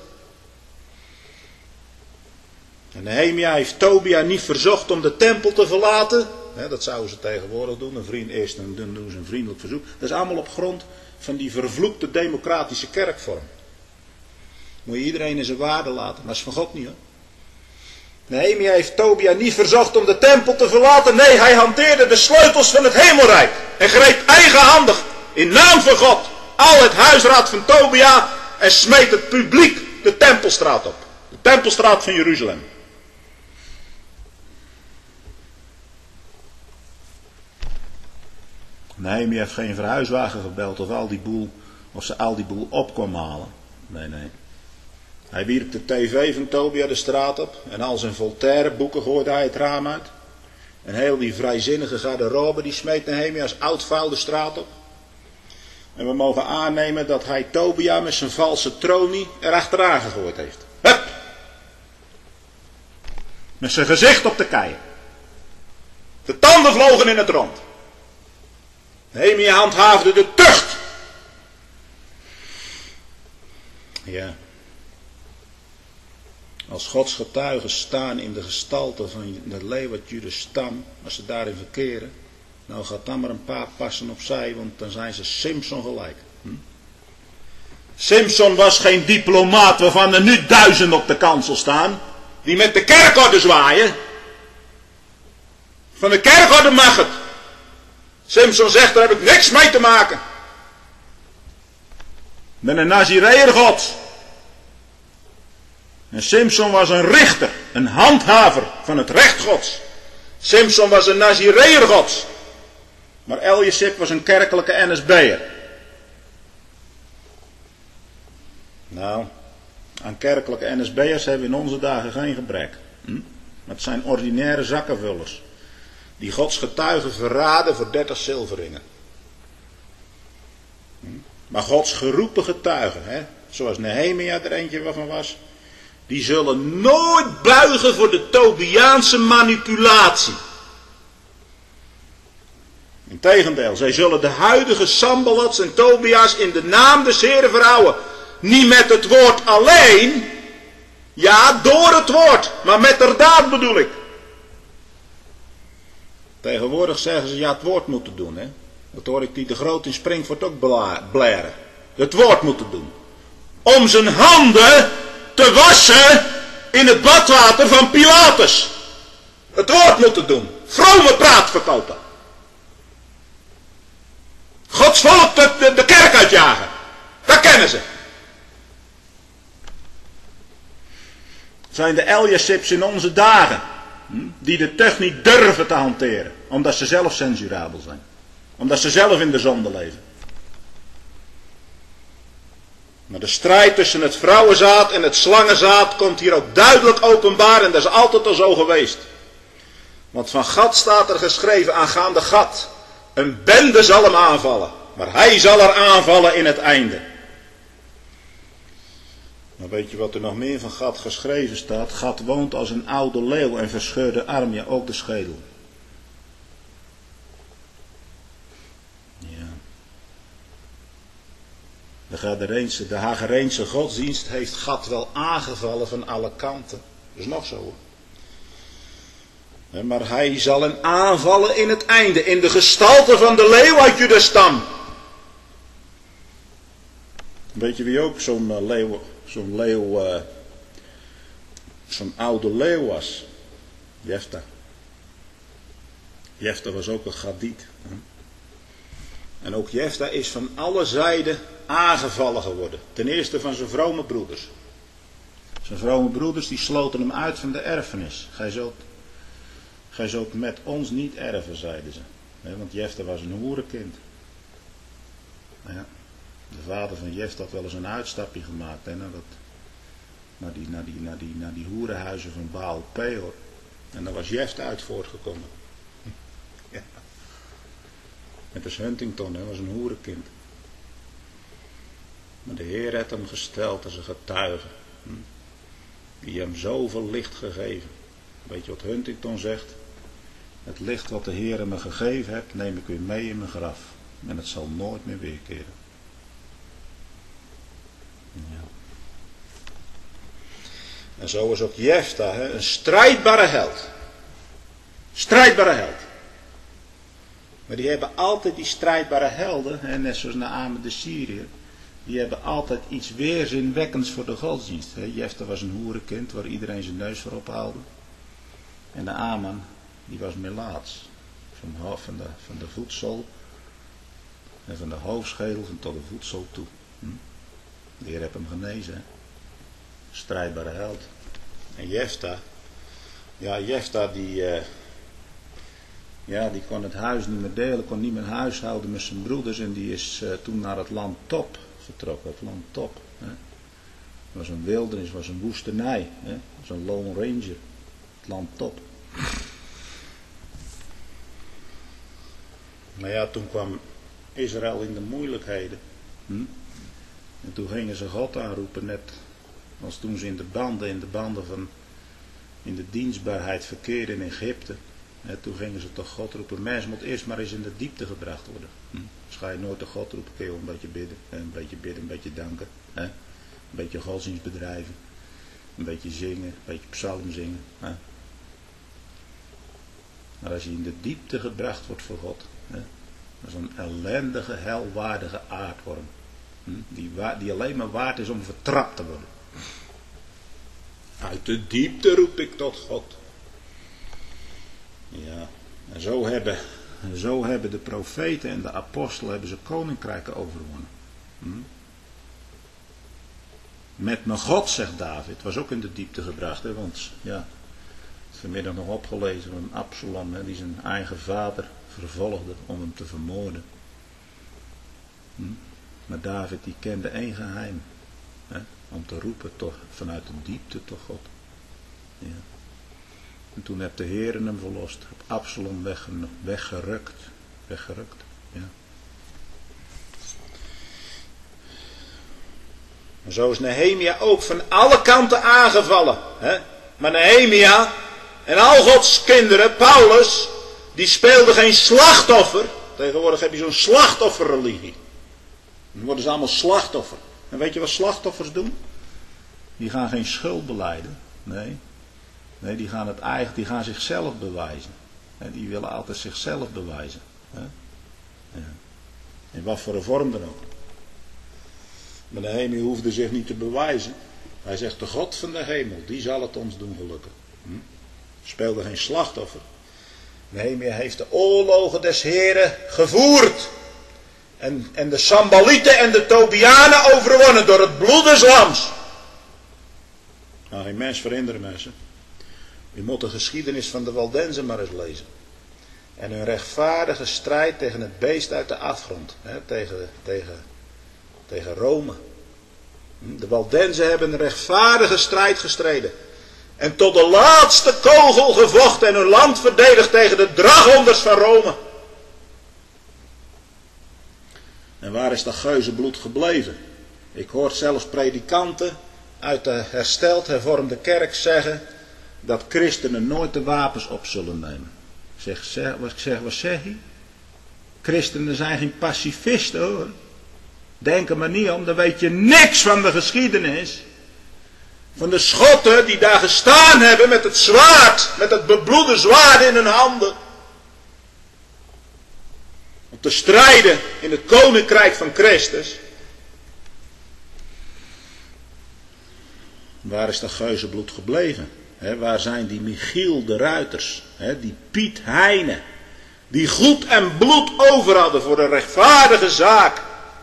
En Nehemia heeft Tobia niet verzocht om de tempel te verlaten. Hè, dat zouden ze tegenwoordig doen. Een vriend eerst en dan doen ze een vriendelijk verzoek. Dat is allemaal op grond van die vervloekte democratische kerkvorm. Moet je iedereen in zijn waarde laten. Maar dat is van God niet, hoor. Nehemia heeft Tobia niet verzocht om de tempel te verlaten. Nee, hij hanteerde de sleutels van het hemelrijk. En greep eigenhandig in naam van God al het huisraad van Tobia. En smeet het publiek de tempelstraat op. De tempelstraat van Jeruzalem. Nehemia heeft geen verhuiswagen gebeld of, al die boel, of ze al die boel op kon halen. Nee, nee. Hij wierp de tv van Tobia de straat op. En al zijn Voltaire boeken gooide hij het raam uit. En heel die vrijzinnige garderobe die smeet Nehemia als oud vuil de straat op. En we mogen aannemen dat hij Tobia met zijn valse tronie erachteraan gegooid heeft. Hup! Met zijn gezicht op de keien. De tanden vlogen in het rond. Nehemia handhaafde de tucht. Ja. Als Gods getuigen staan in de gestalte van de leeuw uit Judas stam, als ze daarin verkeren, nou gaat dan maar een paar passen opzij, want dan zijn ze Simson gelijk. Hm? Simson was geen diplomaat waarvan er nu duizenden op de kansel staan, die met de kerkorde zwaaien. Van de kerkorde mag het. Simson zegt, daar heb ik niks mee te maken. Ik ben een Nazireër Gods. En Simson was een richter, een handhaver van het recht Gods. Simson was een Nazireër Gods. Maar Eliasib was een kerkelijke N S B'er. Nou, aan kerkelijke N S B'ers hebben we in onze dagen geen gebrek. Hm? Maar het zijn ordinaire zakkenvullers. Die Gods getuigen verraden voor dertig zilverringen. Hm? Maar Gods geroepen getuigen, hè? Zoals Nehemia er eentje waarvan was, die zullen nooit buigen voor de Tobiaanse manipulatie. Integendeel, zij zullen de huidige Sanballats en Tobia's in de naam des Heren verhouden. Niet met het woord alleen, ja door het woord, maar met de daad bedoel ik. Tegenwoordig zeggen ze ja het woord moeten doen. Hè? Dat hoor ik die de Groot in Springvoort ook blaren. Het woord moeten doen. Om zijn handen te wassen in het badwater van Pilatus. Het woord moeten doen. Vrome praat verkopen. Gods volk de, de, de kerk uitjagen. Dat kennen ze. Het zijn de Eliasibs in onze dagen. Die de tucht niet durven te hanteren. Omdat ze zelf censurabel zijn. Omdat ze zelf in de zonde leven. Maar de strijd tussen het vrouwenzaad en het slangenzaad komt hier ook duidelijk openbaar. En dat is altijd al zo geweest. Want van Gad staat er geschreven aangaande Gad. Een bende zal hem aanvallen. Maar hij zal er aanvallen in het einde. Maar weet je wat er nog meer van Gad geschreven staat? Gad woont als een oude leeuw en verscheurde arm, ja ook de schedel. Ja. De Gadareense, de Hagareense godsdienst heeft Gad wel aangevallen van alle kanten. Dat is nog zo hoor. Maar hij zal hen aanvallen in het einde, in de gestalte van de leeuw uit Judastam. Weet je wie ook zo'n uh, leeuw, zo'n leeuw, uh, zo'n oude leeuw was? Jefta. Jefta was ook een Gadiet. Hè? En ook Jefta is van alle zijden aangevallen geworden. Ten eerste van zijn vrome broeders. Zijn vrome broeders die sloten hem uit van de erfenis. Gij zult, gij zult met ons niet erven, zeiden ze. Hè? Want Jefta was een hoerenkind. Ja. De vader van Jefta had wel eens een uitstapje gemaakt. Hè, naar, dat, naar, die, naar, die, naar, die, naar die hoerenhuizen van Baal Peor. En daar was Jefta uit voortgekomen. Ja. Net als Huntington, hè, was een hoerenkind. Maar de Heer had hem gesteld als een getuige. Hm? Die hem zoveel licht gegeven. Weet je wat Huntington zegt? Het licht wat de Heer me gegeven hebt, neem ik weer mee in mijn graf. En het zal nooit meer weerkeren. Ja. En zo is ook Jefta, hè, een strijdbare held. Strijdbare held. Maar die hebben altijd die strijdbare helden, hè, net zoals Naaman de Syriër, die hebben altijd iets weerzinwekkends voor de godsdienst. Hè. Jefta was een hoerenkind waar iedereen zijn neus voor ophaalde. En Naaman, die was melaats. Van, van, de, van de voedsel en van de hoofdschedel van tot de voedsel toe. Hm? De Heer heeft hem genezen. Hè? Strijdbare held. En Jefta. Ja, Jefta die. Uh, ja, die kon het huis niet meer delen. Kon niet meer huishouden met zijn broeders. En die is uh, toen naar het land Top vertrokken. Het land Top. Hè? Het was een wildernis. Het was een woestenij. Hè? Het was een Lone Ranger. Het land Top. Maar ja, toen kwam Israël in de moeilijkheden. Hm? En toen gingen ze God aanroepen, net als toen ze in de banden, in de banden van, in de dienstbaarheid verkeerden in Egypte. En toen gingen ze toch God roepen, mens moet eerst maar eens in de diepte gebracht worden. Hm? Dus ga je nooit de God roepen, kun je wel een beetje bidden, een beetje bidden, een beetje danken. Hè? Een beetje godsdienst bedrijven, een beetje zingen, een beetje psalm zingen. Hè? Maar als je in de diepte gebracht wordt voor God, hè? Dat is een ellendige, helwaardige aardworm. Die, die alleen maar waard is om vertrapt te worden. Uit de diepte roep ik tot God. Ja, en zo hebben, zo hebben de profeten en de apostelen hebben ze koninkrijken overwonnen. Hm? Met mijn God, zegt David, was ook in de diepte gebracht. Hè? Want ja, vanmiddag nog opgelezen van Absalom, hè, die zijn eigen vader vervolgde om hem te vermoorden. Hm? Maar David die kende één geheim. Hè, om te roepen toch, vanuit de diepte tot God. Ja. En toen heeft de Heer hem verlost. Heb Absalom wegge, weggerukt. Weggerukt. Ja. En zo is Nehemia ook van alle kanten aangevallen. Hè? Maar Nehemia en al Gods kinderen, Paulus, die speelden geen slachtoffer. Tegenwoordig heb je zo'n slachtofferreligie. Dan worden ze allemaal slachtoffer. En weet je wat slachtoffers doen? Die gaan geen schuld belijden. Nee. Nee, die gaan het eigen, die gaan zichzelf bewijzen. En die willen altijd zichzelf bewijzen. Ja. In wat voor een vorm dan ook. Maar Nehemia hoefde zich niet te bewijzen. Hij zegt, de God van de hemel, die zal het ons doen gelukken. Hm? Speelde geen slachtoffer. Nehemia heeft de oorlogen des Heren gevoerd. En, en de Sambalieten en de Tobianen overwonnen door het bloed des lams. Nou, geen mens verhinderen mensen. U moet de geschiedenis van de Waldenzen maar eens lezen. En hun rechtvaardige strijd tegen het beest uit de afgrond. Hè, tegen, tegen, tegen Rome. De Waldenzen hebben een rechtvaardige strijd gestreden. En tot de laatste kogel gevochten en hun land verdedigd tegen de dragonders van Rome. En waar is dat geuzenbloed gebleven? Ik hoor zelfs predikanten uit de hersteld hervormde kerk zeggen dat christenen nooit de wapens op zullen nemen. Ik zeg, zeg, wat, ik zeg, wat zeg je? Christenen zijn geen pacifisten hoor. Denk er maar niet om, dan weet je niks van de geschiedenis. Van de Schotten die daar gestaan hebben met het zwaard, met het bebloede zwaard in hun handen. Om te strijden in het koninkrijk van Christus. Waar is dat geuzenbloed gebleven? He, waar zijn die Michiel de Ruiters? He, die Piet Heine. Die goed en bloed over hadden voor een rechtvaardige zaak.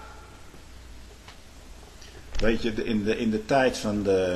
Weet je, in de, in de tijd van de...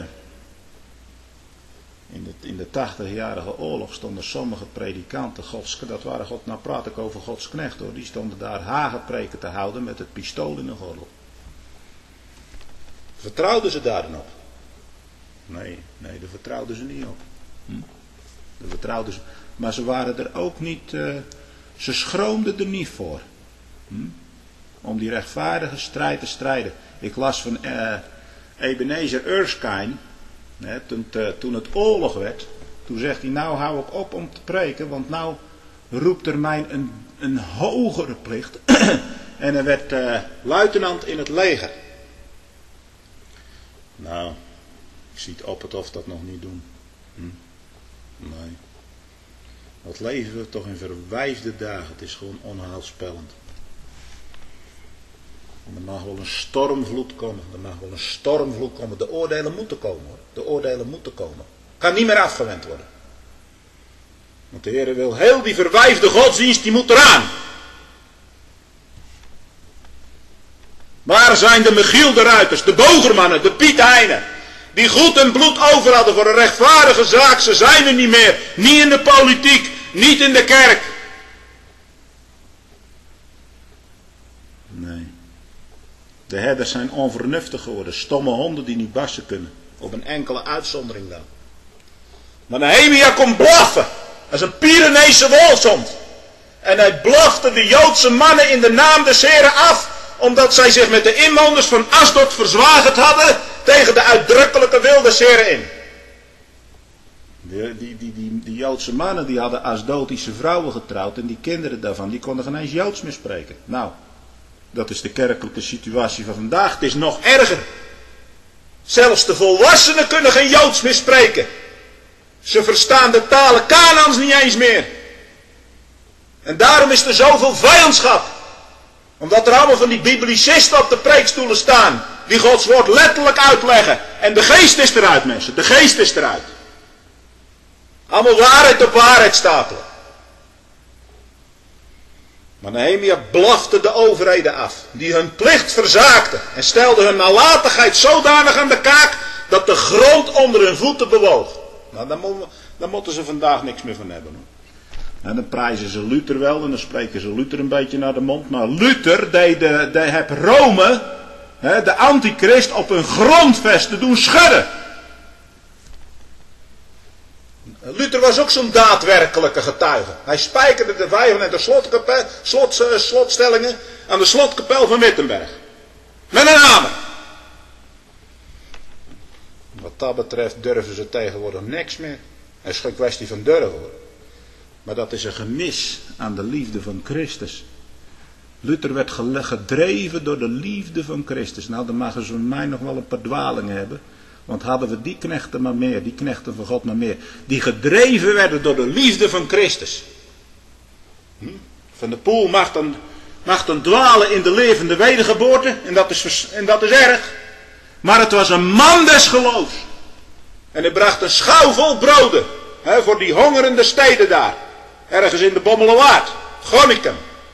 In de, in de tachtigjarige oorlog stonden sommige predikanten, Gods, dat waren God, nou praat ik over Gods knecht hoor, die stonden daar hagepreken te houden met het pistool in de gordel. Vertrouwden ze daar dan op? Nee, nee, daar vertrouwden ze niet op. Hm? Daar vertrouwden ze, maar ze waren er ook niet, uh, ze schroomden er niet voor. Hm? Om die rechtvaardige strijd te strijden. Ik las van uh, Ebenezer Erskine. Nee, toen, te, toen het oorlog werd, toen zegt hij, nou hou ik op om te preken, want nou roept er mij een, een hogere plicht. En hij werd uh, luitenant in het leger. Nou, ik zie het op het of dat nog niet doen. Hm? Nee. Wat leven we toch in verwijfde dagen, het is gewoon onheilspellend. Er mag wel een stormvloed komen. Er mag wel een stormvloed komen. De oordelen moeten komen. Hoor. De oordelen moeten komen. Kan niet meer afgewend worden. Want de Heer wil heel die verwijfde godsdienst, die moet eraan. Waar zijn de Michiel de Ruiters, de Bogermannen, de Piet Heine, die goed en bloed over hadden voor een rechtvaardige zaak? Ze zijn er niet meer. Niet in de politiek, niet in de kerk. Nee. De herders zijn onvernuftig geworden. Stomme honden die niet bassen kunnen. Op een enkele uitzondering dan. Maar Nehemia komt blaffen. Dat is een Pyreneese wolfshond. En hij blafte de Joodse mannen in de naam des Heren af. Omdat zij zich met de inwoners van Asdod verzwagerd hadden. Tegen de uitdrukkelijke wil des Heren in. Die, die, die, die, die Joodse mannen die hadden Asdotische vrouwen getrouwd. En die kinderen daarvan die konden geen eens Joods meer spreken. Nou. Dat is de kerkelijke situatie van vandaag. Het is nog erger. Zelfs de volwassenen kunnen geen Joods meer spreken. Ze verstaan de talen Kanaans niet eens meer. En daarom is er zoveel vijandschap. Omdat er allemaal van die biblicisten op de preekstoelen staan. Die Gods woord letterlijk uitleggen. En de geest is eruit, mensen. De geest is eruit. Allemaal waarheid op waarheid stapelen. Maar Nehemia blafte de overheden af, die hun plicht verzaakten en stelde hun nalatigheid zodanig aan de kaak, dat de grond onder hun voeten bewoog. Nou, daar, mo- daar moeten ze vandaag niks meer van hebben. Hoor. En dan prijzen ze Luther wel en dan spreken ze Luther een beetje naar de mond. Maar Luther deed, de, deed heb Rome, hè, de antichrist, op hun grondvesten doen schudden. Luther was ook zo'n daadwerkelijke getuige. Hij spijkerde de vijven en de slotkapel, slot, uh, slotstellingen aan de slotkapel van Wittenberg. Met een hamer. Wat dat betreft durven ze tegenwoordig niks meer. Het is geen kwestie van durven hoor. Maar dat is een gemis aan de liefde van Christus. Luther werd gedreven door de liefde van Christus. Nou, dan mogen ze van mij nog wel een paar dwalingen hebben. Want hadden we die knechten maar meer, die knechten van God maar meer. Die gedreven werden door de liefde van Christus. Hm? Van de Poel mag dan, mag dan dwalen in de levende wedergeboorte. En dat, is, en dat is erg. Maar het was een man des geloofs. En hij bracht een schouw vol broden. Hè, voor die hongerende steden daar. Ergens in de Bommelerwaard. Gonikum.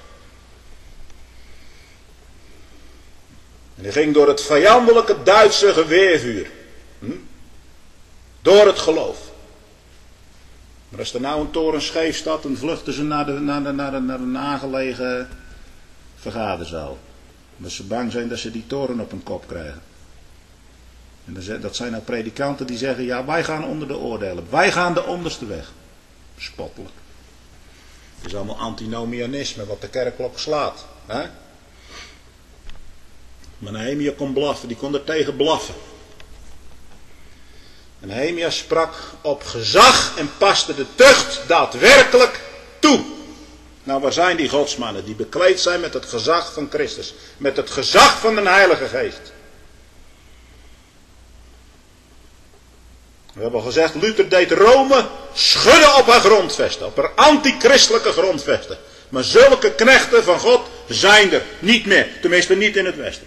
En hij ging door het vijandelijke Duitse geweervuur. Hm? Door het geloof. Maar als er nou een toren scheef staat, dan vluchten ze naar, de, naar, de, naar, de, naar een aangelegen vergaderzaal. Omdat ze bang zijn dat ze die toren op hun kop krijgen. En dat zijn nou predikanten die zeggen, ja, wij gaan onder de oordelen. Wij gaan de onderste weg. Spottelijk. Het is allemaal antinomianisme wat de kerkklok slaat. Hè? Maar Nehemia kon blaffen, die kon er tegen blaffen. En Nehemia sprak op gezag en paste de tucht daadwerkelijk toe. Nou, waar zijn die godsmannen die bekleed zijn met het gezag van Christus? Met het gezag van de Heilige Geest. We hebben al gezegd, Luther deed Rome schudden op haar grondvesten. Op haar antichristelijke grondvesten. Maar zulke knechten van God zijn er niet meer. Tenminste niet in het Westen.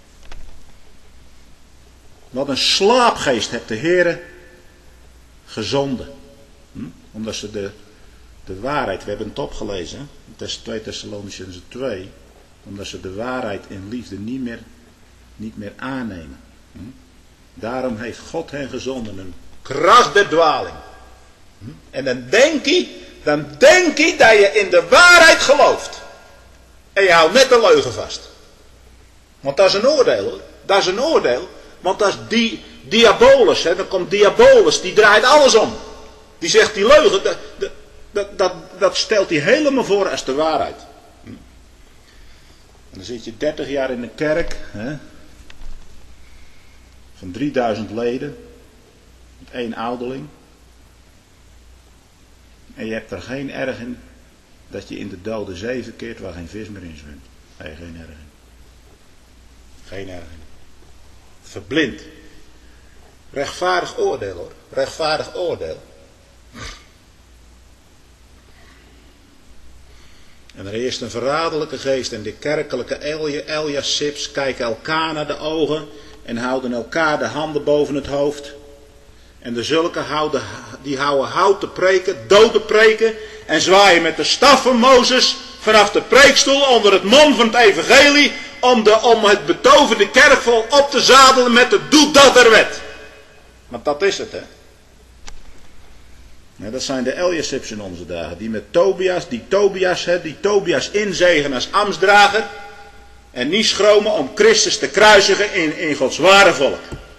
Wat een slaapgeest heeft de Heere gezonden. Hm? Omdat ze de, de waarheid, we hebben het opgelezen. Hè? twee Thessalonicenzen twee. Omdat ze de waarheid in liefde niet meer, niet meer aannemen. Hm? Daarom heeft God hen gezonden. Een kracht der dwaling. Hm? En dan denk je, dan denk je dat je in de waarheid gelooft. En je houdt net de leugen vast. Want dat is een oordeel hoor. Dat is een oordeel. Want dat is die diabolus. Hè. Dan komt diabolus. Die draait alles om. Die zegt die leugen. Dat, dat, dat, dat stelt hij helemaal voor als de waarheid. Hm. En dan zit je dertig jaar in een kerk. Hè, van drieduizend leden. Met één ouderling. En je hebt er geen erg in. Dat je in de dode zee verkeert waar geen vis meer in zwemt. Daar heb je geen erg in. Geen erg in. Verblind. Rechtvaardig oordeel hoor. Rechtvaardig oordeel. En er heerst een verraderlijke geest en de kerkelijke Eliasips kijken elkaar naar de ogen en houden elkaar de handen boven het hoofd. En de zulke houden, die houden houten preken, dode preken en zwaaien met de staf van Mozes vanaf de preekstoel onder het mom van het evangelie om, de, om het betovende kerkvol op te zadelen met de doe dat er wet. Want dat is het hè. Ja, dat zijn de Eliasips in onze dagen. Die met Tobias, die Tobias, hè, die Tobias inzegen als ambtsdrager. En niet schromen om Christus te kruisigen in, in Gods ware volk.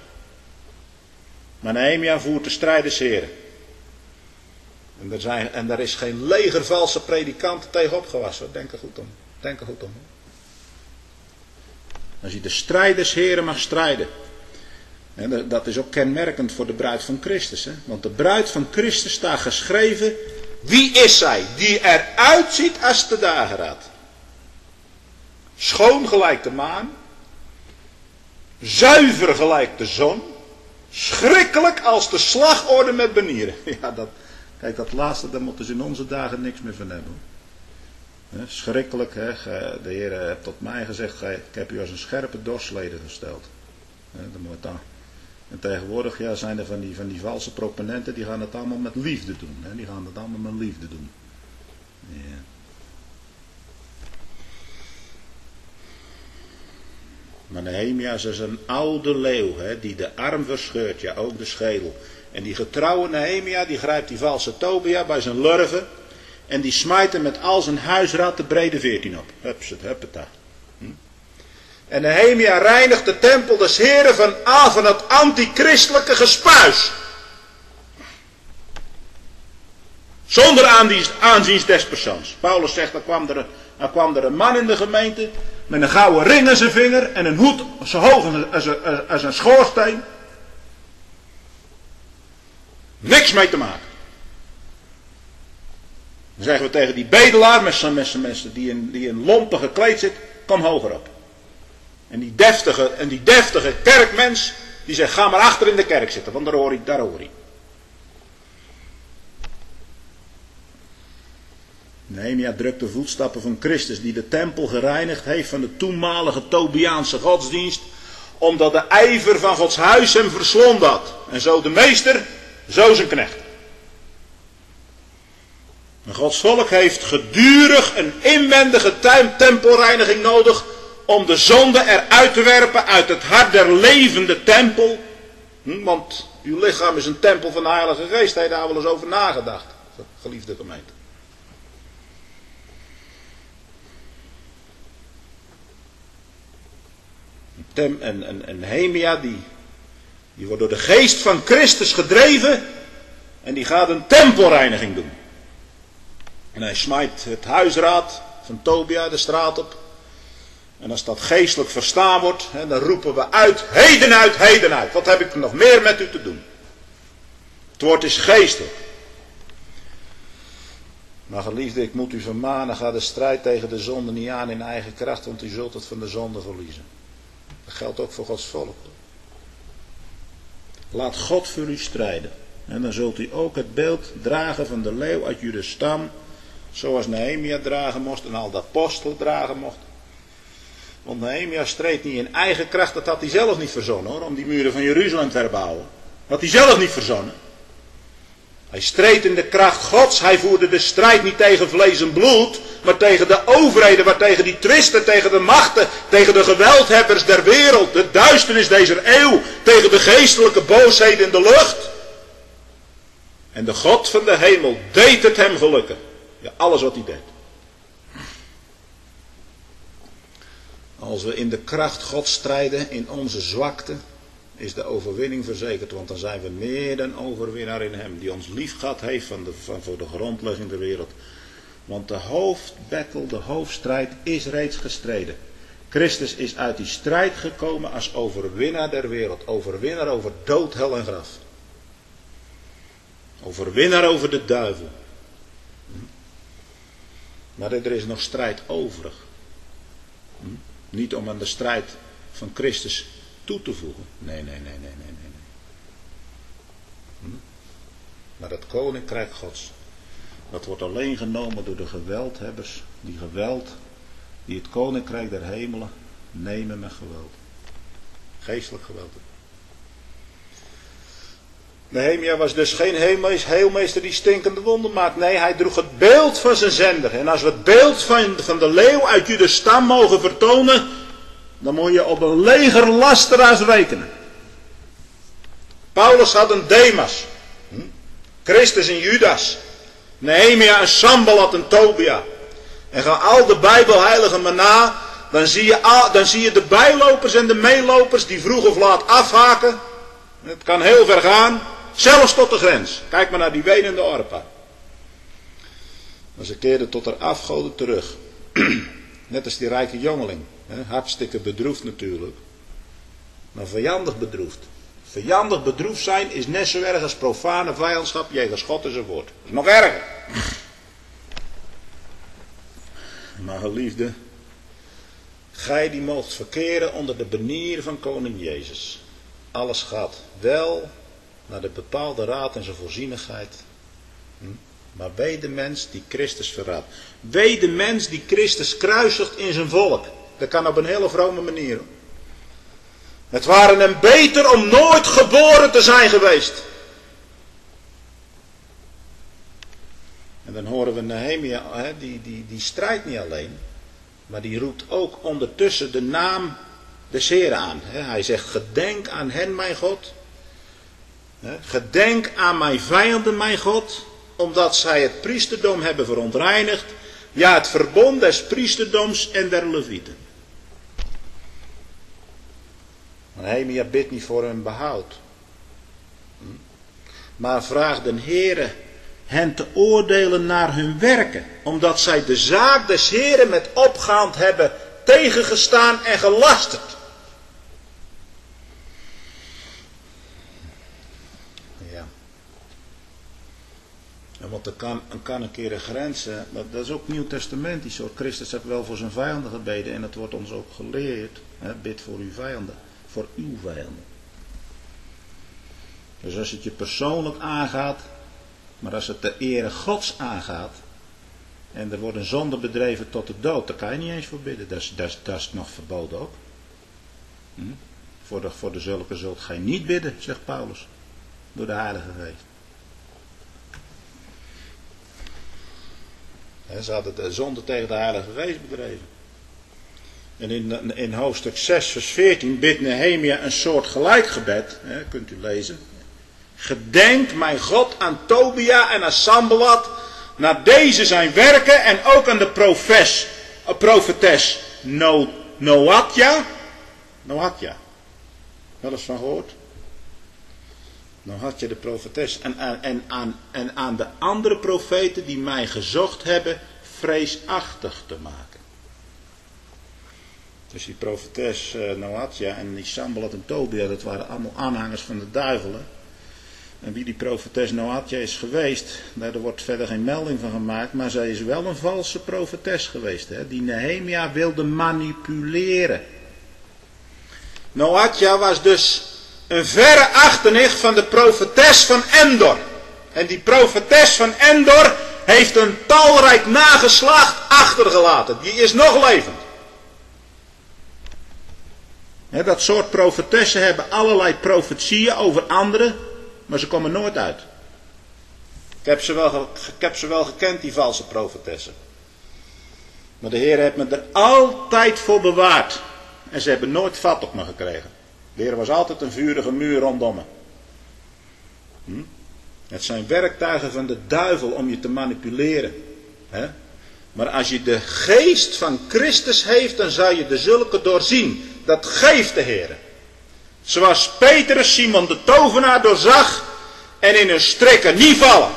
Maar Nehemia voert de strijd des Heren. En er, zijn, en er is geen leger valse predikanten tegen opgewassen. Denk er goed om. Denk er goed om. Als je de strijd des Heren mag strijden. En dat is ook kenmerkend voor de bruid van Christus. Hè? Want de bruid van Christus staat geschreven. Wie is zij? Die eruit ziet als de dageraad. Schoon gelijk de maan. Zuiver gelijk de zon. Schrikkelijk als de slagorde met banieren. Ja, dat, kijk, dat laatste, daar moeten ze in onze dagen niks meer van hebben. He, schrikkelijk, hè? De Heer heeft tot mij gezegd, ik heb u als een scherpe dorsleden gesteld. He, dat moet dan. En tegenwoordig ja, zijn er van die, van die valse proponenten, die gaan het allemaal met liefde doen. Hè? Die gaan het allemaal met liefde doen. Ja. Maar Nehemia is als een oude leeuw, hè, die de arm verscheurt, ja ook de schedel. En die getrouwe Nehemia, die grijpt die valse Tobia bij zijn lurven. En die smijt hem met al zijn huisraad de brede veertien op. Hupset, huppeta. Hm? En Nehemia reinigt de tempel des Heren van, ah, van het antichristelijke gespuis. Zonder aanzien des persoons. Paulus zegt, er kwam er, er kwam er een man in de gemeente met een gouden ring in zijn vinger en een hoed zo hoog als een, als een schoorsteen. Niks mee te maken. Dan zeggen we tegen die bedelaar met zijn mensen die in, die in lompen gekleed zit, kom hoger op. En die deftige, en die deftige kerkmens, die zegt, ga maar achter in de kerk zitten, want daar hoor ik, daar hoor ik. Nehemia drukt de voetstappen van Christus, die de tempel gereinigd heeft van de toenmalige Tobiaanse godsdienst, omdat de ijver van Gods huis hem verslonden had. En zo de meester, zo zijn knecht. En Gods volk heeft gedurig een inwendige tempelreiniging nodig om de zonde eruit te werpen uit het hart der levende tempel. Hm, want uw lichaam is een tempel van de Heilige Geest. Heb je daar wel eens over nagedacht, geliefde gemeente? Tem, en, en, en Nehemia, die, die wordt door de geest van Christus gedreven en die gaat een tempelreiniging doen. En hij smijt het huisraad van Tobia de straat op. En als dat geestelijk verstaan wordt, hè, dan roepen we uit, heden uit, heden uit. Wat heb ik nog meer met u te doen? Het woord is geestelijk. Maar geliefde, ik moet u vermanen, ga de strijd tegen de zonde niet aan in eigen kracht, want u zult het van de zonde verliezen. Dat geldt ook voor Gods volk. Laat God voor u strijden. En dan zult u ook het beeld dragen van de leeuw uit Judas stam, zoals Nehemia dragen moest en al de apostelen dragen mochten. Want Nehemia streed niet in eigen kracht, dat had hij zelf niet verzonnen hoor, om die muren van Jeruzalem te herbouwen. Dat had hij zelf niet verzonnen. Hij streed in de kracht Gods, hij voerde de strijd niet tegen vlees en bloed, maar tegen de overheden, maar tegen die twisten, tegen de machten, tegen de geweldhebbers der wereld, de duisternis deze eeuw, tegen de geestelijke boosheden in de lucht. En de God van de hemel deed het hem gelukken. Ja, alles wat hij deed. Als we in de kracht Gods strijden, in onze zwakte, is de overwinning verzekerd. Want dan zijn we meer dan overwinnaar in hem. Die ons lief gehad heeft van de, van, voor de grondlegging der wereld. Want de hoofdbattle, de hoofdstrijd is reeds gestreden. Christus is uit die strijd gekomen als overwinnaar der wereld. Overwinnaar over dood, hel en graf. Overwinnaar over de duivel. Maar er is nog strijd overig. Niet om aan de strijd van Christus toe te voegen. Nee, nee, nee, nee, nee, nee. nee. Maar dat koninkrijk Gods, dat wordt alleen genomen door de geweldhebbers, die geweld, die het koninkrijk der hemelen nemen met geweld. Geestelijk geweld. Nehemia was dus geen heelmeester die stinkende wonden maakt. Nee, hij droeg het beeld van zijn zender. En als we het beeld van, van de leeuw uit Judas stam mogen vertonen, dan moet je op een leger lasteraars rekenen. Paulus had een Demas. Hm? Christus een Judas. Nehemia een Sanballat en Tobia. En ga al de Bijbelheiligen maar na, dan zie, je al, dan zie je de bijlopers en de meelopers die vroeg of laat afhaken. Het kan heel ver gaan. Zelfs tot de grens. Kijk maar naar die wenende Orpa. Maar ze keerden tot haar afgoden terug. Net als die rijke jongeling. Hè? Hartstikke bedroefd natuurlijk. Maar vijandig bedroefd. Vijandig bedroefd zijn is net zo erg als profane vijandschap jegens God en zijn woord. Dat is nog erger. Maar geliefde, gij die moogt verkeren onder de banier van koning Jezus. Alles gaat wel naar de bepaalde raad en zijn voorzienigheid. Hm? Maar wee de mens die Christus verraadt. Wee de mens die Christus kruisigt in zijn volk. Dat kan op een hele vrome manier. Hoor. Het waren hem beter om nooit geboren te zijn geweest. En dan horen we Nehemia, hè, die, die, die strijdt niet alleen. Maar die roept ook ondertussen de naam des Heren aan. Hij zegt, gedenk aan hen, mijn God. Gedenk aan mijn vijanden, mijn God. Omdat zij het priesterdom hebben verontreinigd. Ja, het verbond des priesterdoms en der levieten. Nehemia bidt niet voor hun behoud. Maar vraagt den Heere hen te oordelen naar hun werken. Omdat zij de zaak des Heeren met opgaand hebben tegengestaan en gelasterd. Ja. Ja, want er kan, er kan een keer een grens, dat is ook Nieuw Testamentisch hoor. Christus heeft wel voor zijn vijanden gebeden en het wordt ons ook geleerd. Hè, bid voor uw vijanden, voor uw vijanden. Dus als het je persoonlijk aangaat, maar als het de ere Gods aangaat, en er wordt een zonde bedreven tot de dood, daar kan je niet eens voor bidden. Dat is, dat is, dat is nog verboden ook. Hm? Voor, de, voor de zulke zult gij niet bidden, zegt Paulus, door de Heilige Geest. He, ze hadden de zonde tegen de Heilige Geest bedreven. En in, in hoofdstuk zes vers veertien bidt Nehemia een soort gelijkgebed, he, kunt u lezen. Gedenk mijn God aan Tobia en aan Sanballat, naar deze zijn werken en ook aan de profes, profetes no, Noadja. Noadja. Wel eens van gehoord? Noadja de profetes. En, en, en, aan, en aan de andere profeten die mij gezocht hebben, vreesachtig te maken. Dus die profetes uh, Noadja en die Sanballat en Tobia, dat waren allemaal aanhangers van de duivel. Hè? En wie die profetes Noadja is geweest, daar wordt verder geen melding van gemaakt, maar zij is wel een valse profetes geweest, hè, die Nehemia wilde manipuleren. Noadja was dus een verre achternicht van de profetes van Endor. En die profetes van Endor heeft een talrijk nageslacht achtergelaten. Die is nog levend. He, dat soort profetessen hebben allerlei profetieën over anderen, maar ze komen nooit uit. Ik heb ze wel, ik heb ze wel gekend, die valse profetessen. Maar de Heer heeft me er altijd voor bewaard. En ze hebben nooit vat op me gekregen. De Heer was altijd een vurige muur rondom me. Hm? Het zijn werktuigen van de duivel om je te manipuleren. He? Maar als je de geest van Christus heeft, dan zou je de zulke doorzien. Dat geeft de Heer. Zoals Petrus Simon de tovenaar doorzag en in hun strikken niet vallen.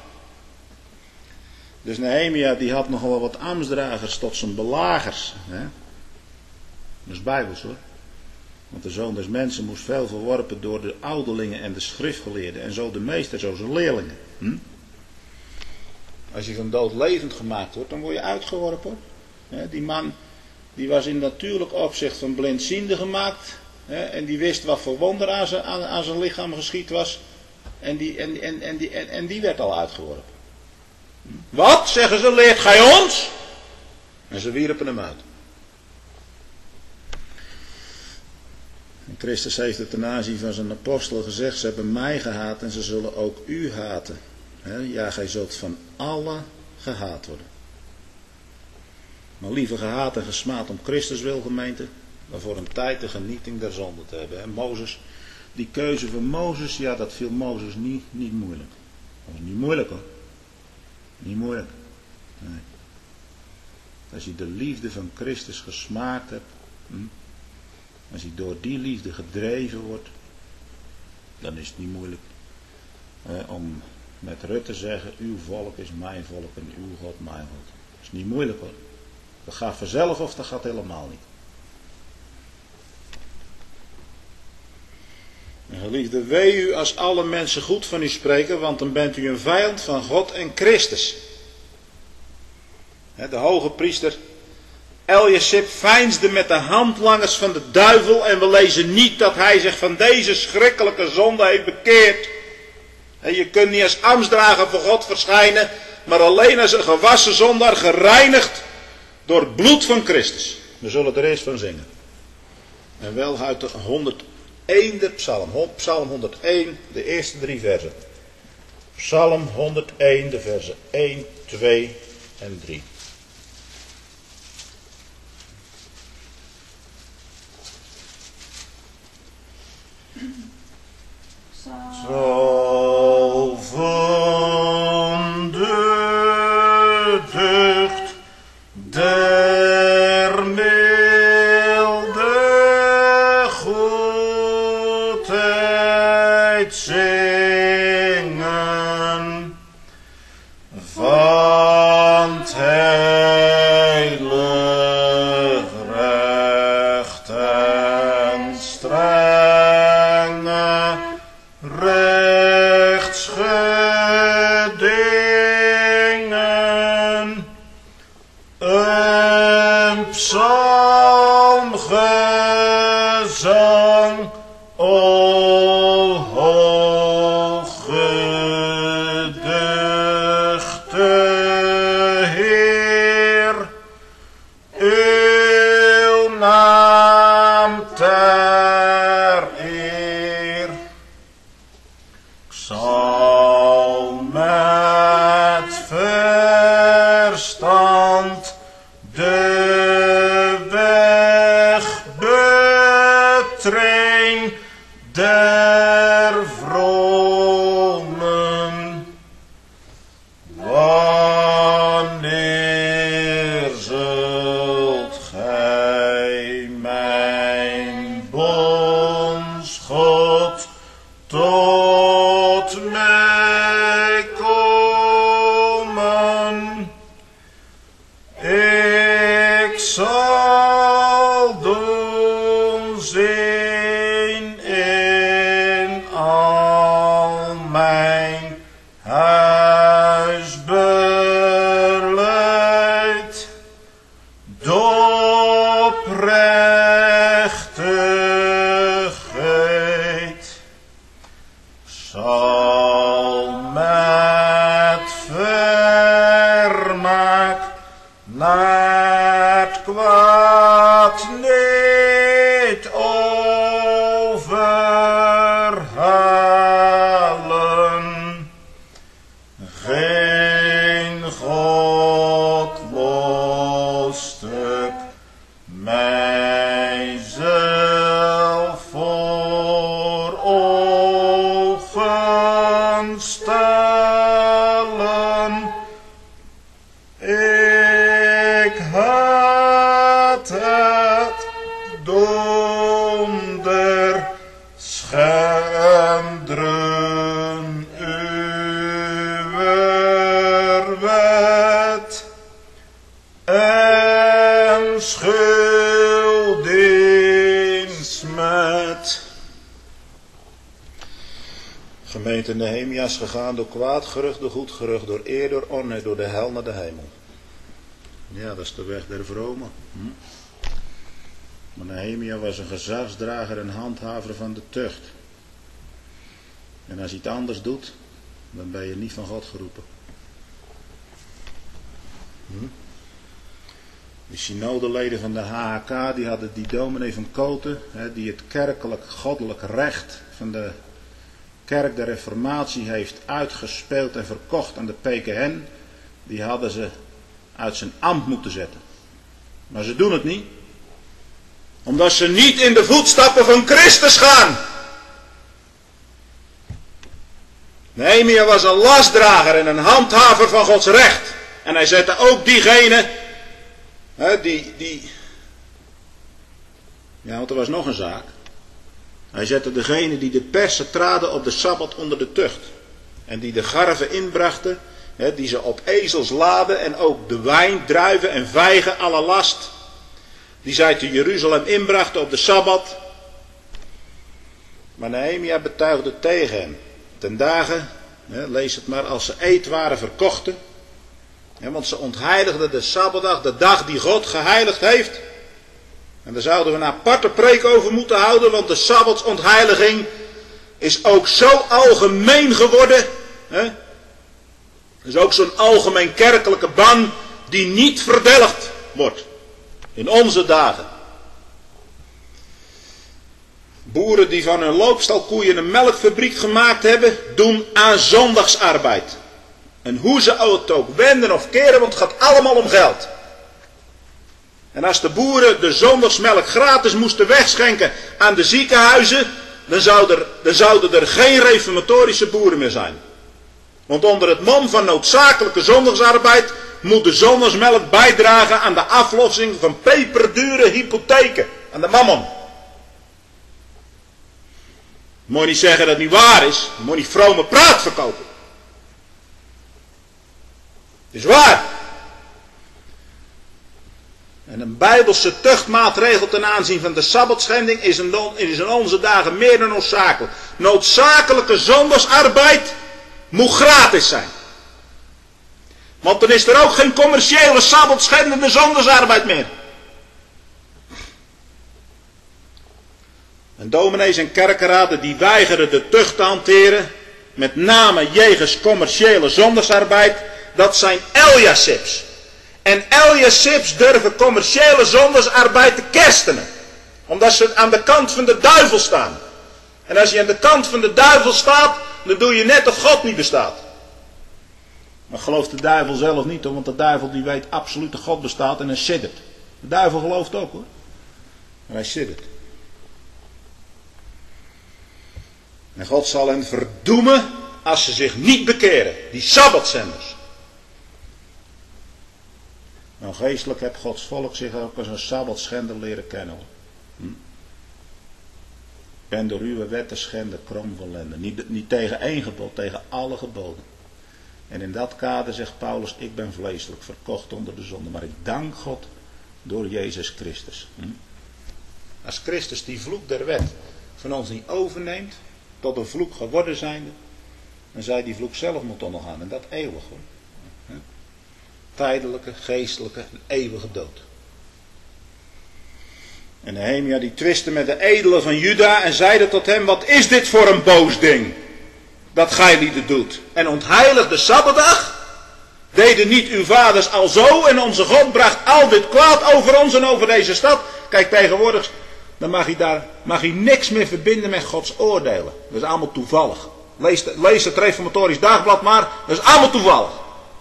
Dus Nehemia die had nogal wel wat ambtsdragers tot zijn belagers. Hè? Dat is bijbels hoor. Want de zoon des mensen moest veel verworpen door de ouderlingen en de schriftgeleerden. En zo de meester, zo zijn leerlingen. Hm? Als je van dood levend gemaakt wordt, dan word je uitgeworpen. Hè? Die man die was in natuurlijk opzicht van blindziende gemaakt. Hè? En die wist wat voor wonder aan zijn, aan, aan zijn lichaam geschied was. En die, en, en, en, die, en, en die werd al uitgeworpen. Hm? Wat, zeggen ze, leert gij ons? En ze wierpen hem uit. En Christus heeft het ten aanzien van zijn apostelen gezegd, ze hebben mij gehaat en ze zullen ook u haten. He, ja, gij zult van allen gehaat worden. Maar liever gehaat en gesmaad om Christus wil, gemeente, dan voor een tijd de genieting der zonde te hebben. En Mozes, die keuze van Mozes, ja, dat viel Mozes niet, niet moeilijk. Dat was niet moeilijk hoor. Niet moeilijk. Nee. Als je de liefde van Christus gesmaakt hebt, hm, als je door die liefde gedreven wordt, dan is het niet moeilijk eh, om met Rut te zeggen, uw volk is mijn volk en uw God mijn God. Dat is niet moeilijk hoor. Dat gaat vanzelf of dat gaat helemaal niet. En geliefde, wee u als alle mensen goed van u spreken, want dan bent u een vijand van God en Christus. De hoge priester Eliasib veinsde met de handlangers van de duivel en we lezen niet dat hij zich van deze schrikkelijke zonde heeft bekeerd. En je kunt niet als ambtsdrager voor God verschijnen, maar alleen als een gewassen zondaar gereinigd door het bloed van Christus. We zullen er eerst van zingen. En wel uit de honderdéén psalm. Psalm honderdéén, de eerste drie versen. Psalm honderdéén, de versen één, twee en drie. Zalven de deugd der milde goedheid zingen van het heilig recht en strenge rechtsgedingen, een psalmgezang, o hooggeduchte Heer, uw naam ter eer. Ik zal met verstand de weg betrein der vromen. Wanneer zult gij mijn bondsgod tot mij komen? Ik zal doen zien in al gerechtigheid zal met vermaak naar het kwaad niet overhalen. Geen godlostig mijzelf voor ogen stellen. Ik had het donder schenderen uwer wet en schuldingsmet. Gemeente Nehemia is gegaan door kwaad gerucht, door goed gerucht, door eer, door onheil, door de hel naar de hemel. Ja, dat is de weg der vromen. Hm? Maar Nehemia was een gezagsdrager en handhaver van de tucht. En als hij het anders doet, dan ben je niet van God geroepen. Hm? De synodeleden van de H H K, die hadden die dominee van Koten, hè, die het kerkelijk, goddelijk recht van de kerk der Reformatie heeft uitgespeeld en verkocht aan de P K N, die hadden ze uit zijn ambt moeten zetten. Maar ze doen het niet. Omdat ze niet in de voetstappen van Christus gaan. Nehemia was een lastdrager en een handhaver van Gods recht. En hij zette ook diegene, hè, die, die, ja, want er was nog een zaak. Hij zette degene die de persen traden op de Sabbat onder de tucht. En die de garven inbrachten, hè, die ze op ezels laden en ook de wijn, druiven en vijgen, alle last. Die zij te Jeruzalem inbrachten op de Sabbat. Maar Nehemia betuigde tegen hem. Ten dagen, hè, lees het maar, als ze eetwaren verkochten. Hè, want ze ontheiligden de Sabbatdag, de dag die God geheiligd heeft. En daar zouden we een aparte preek over moeten houden, want de Sabbatsontheiliging is ook zo algemeen geworden. Hè? is ook zo'n algemeen kerkelijke ban die niet verdelgd wordt in onze dagen. Boeren die van hun loopstalkoeien een melkfabriek gemaakt hebben, doen aan zondagsarbeid. En hoe ze het ook wenden of keren, want het gaat allemaal om geld. En als de boeren de zondagsmelk gratis moesten wegschenken aan de ziekenhuizen, dan, zou er, dan zouden er geen reformatorische boeren meer zijn. Want onder het mom van noodzakelijke zondagsarbeid moet de zondagsmelk bijdragen aan de aflossing van peperdure hypotheken aan de mammon. Moet je niet zeggen dat het niet waar is, moet je niet vrome praat verkopen. Het is waar. En een bijbelse tuchtmaatregel ten aanzien van de sabbatschending is in, is in onze dagen meer dan noodzakelijk. Noodzakelijke zondagsarbeid moet gratis zijn. Want dan is er ook geen commerciële sabbatschendende zondagsarbeid meer. En dominees en kerkenraden die weigeren de tucht te hanteren, met name jegens commerciële zondagsarbeid, dat zijn Eliasips. En Eliasips durven commerciële zondagsarbeid te kerstenen. Omdat ze aan de kant van de duivel staan. En als je aan de kant van de duivel staat, dan doe je net of God niet bestaat. Maar gelooft de duivel zelf niet, hoor, want de duivel die weet absoluut dat God bestaat en hij siddert. De duivel gelooft ook, hoor. Maar hij siddert. En God zal hen verdoemen als ze zich niet bekeren. Die sabbatzenders. Nou, geestelijk heeft Gods volk zich ook als een sabbatschender leren kennen. Hm? Ik ben door uw wet te schenden krom van lende. Niet, niet tegen één gebod, tegen alle geboden. En in dat kader zegt Paulus, ik ben vleeselijk, verkocht onder de zonde. Maar ik dank God door Jezus Christus. Hm? Als Christus die vloek der wet van ons niet overneemt, tot een vloek geworden zijnde, dan zou je die vloek zelf moeten ondergaan. En dat eeuwig, hoor. Hm? Tijdelijke, geestelijke en eeuwige dood. En Nehemia die twistte met de edelen van Juda en zeide tot hem: wat is dit voor een boos ding dat gij lieden doet? En ontheilig de Sabbatdag? Deden niet uw vaders al zo en onze God bracht al dit kwaad over ons en over deze stad? Kijk, tegenwoordig dan mag hij daar mag hij niks meer verbinden met Gods oordelen. Dat is allemaal toevallig. Lees, lees het Reformatorisch Dagblad maar, dat is allemaal toevallig.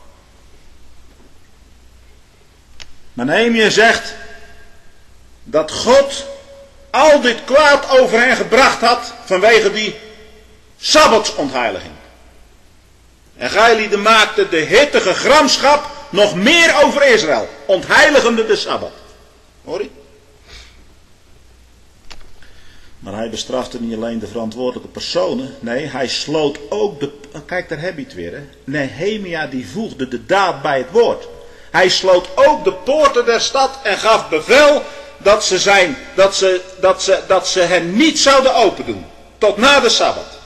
Maar Nehemia zegt dat God al dit kwaad over hen gebracht had vanwege die Sabbatsontheiliging. En gij maakte de hittige gramschap nog meer over Israël, ontheiligende de Sabbat. Hoor je? Maar hij bestrafte niet alleen de verantwoordelijke personen. Nee, hij sloot ook de... Kijk, daar heb je het weer. Hè? Nehemia die voegde de daad bij het woord. Hij sloot ook de poorten der stad en gaf bevel dat ze, zijn, dat ze, dat ze, dat ze hen niet zouden opendoen. Tot na de Sabbat.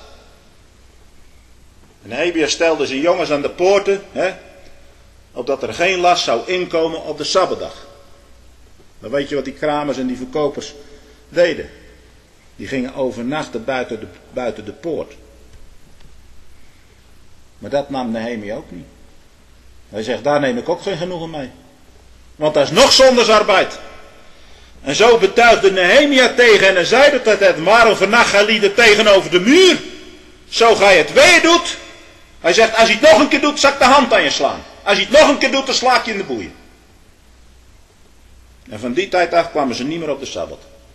Nehemia stelde zijn jongens aan de poorten. Hè, opdat er geen last zou inkomen op de Sabbatdag. Dan weet je wat die kramers en die verkopers deden. Die gingen overnachten buiten de, buiten de poort. Maar dat nam Nehemia ook niet. Hij zegt, daar neem ik ook geen genoegen mee. Want dat is nog zondagsarbeid. En zo betuigde Nehemia tegen hen en zeide tot het: waarom vannacht gij lieden tegenover de muur? Zo gij het weer doet. Hij zegt, als hij het nog een keer doet, zal ik de hand aan je slaan. Als hij het nog een keer doet, dan sla ik je in de boeien. En van die tijd af kwamen ze niet meer op de Sabbat.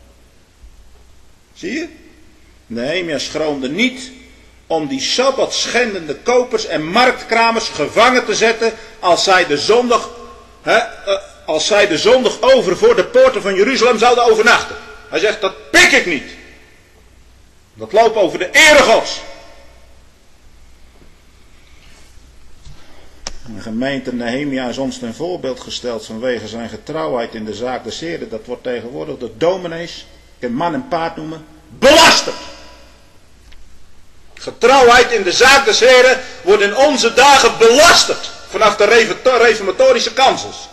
Zie je? Nehemia schroomde niet om die Sabbat schendende kopers en marktkramers gevangen te zetten als zij de zondag, hè, als zij de zondag over voor de poorten van Jeruzalem zouden overnachten. Hij zegt, dat pik ik niet. Dat loopt over de ere Gods. De gemeente Nehemia is ons ten voorbeeld gesteld vanwege zijn getrouwheid in de zaak des Heren. Dat wordt tegenwoordig door dominees, ik kan man en paard noemen, belasterd. Getrouwheid in de zaak des Heren wordt in onze dagen belasterd vanaf de reformatorische kansels.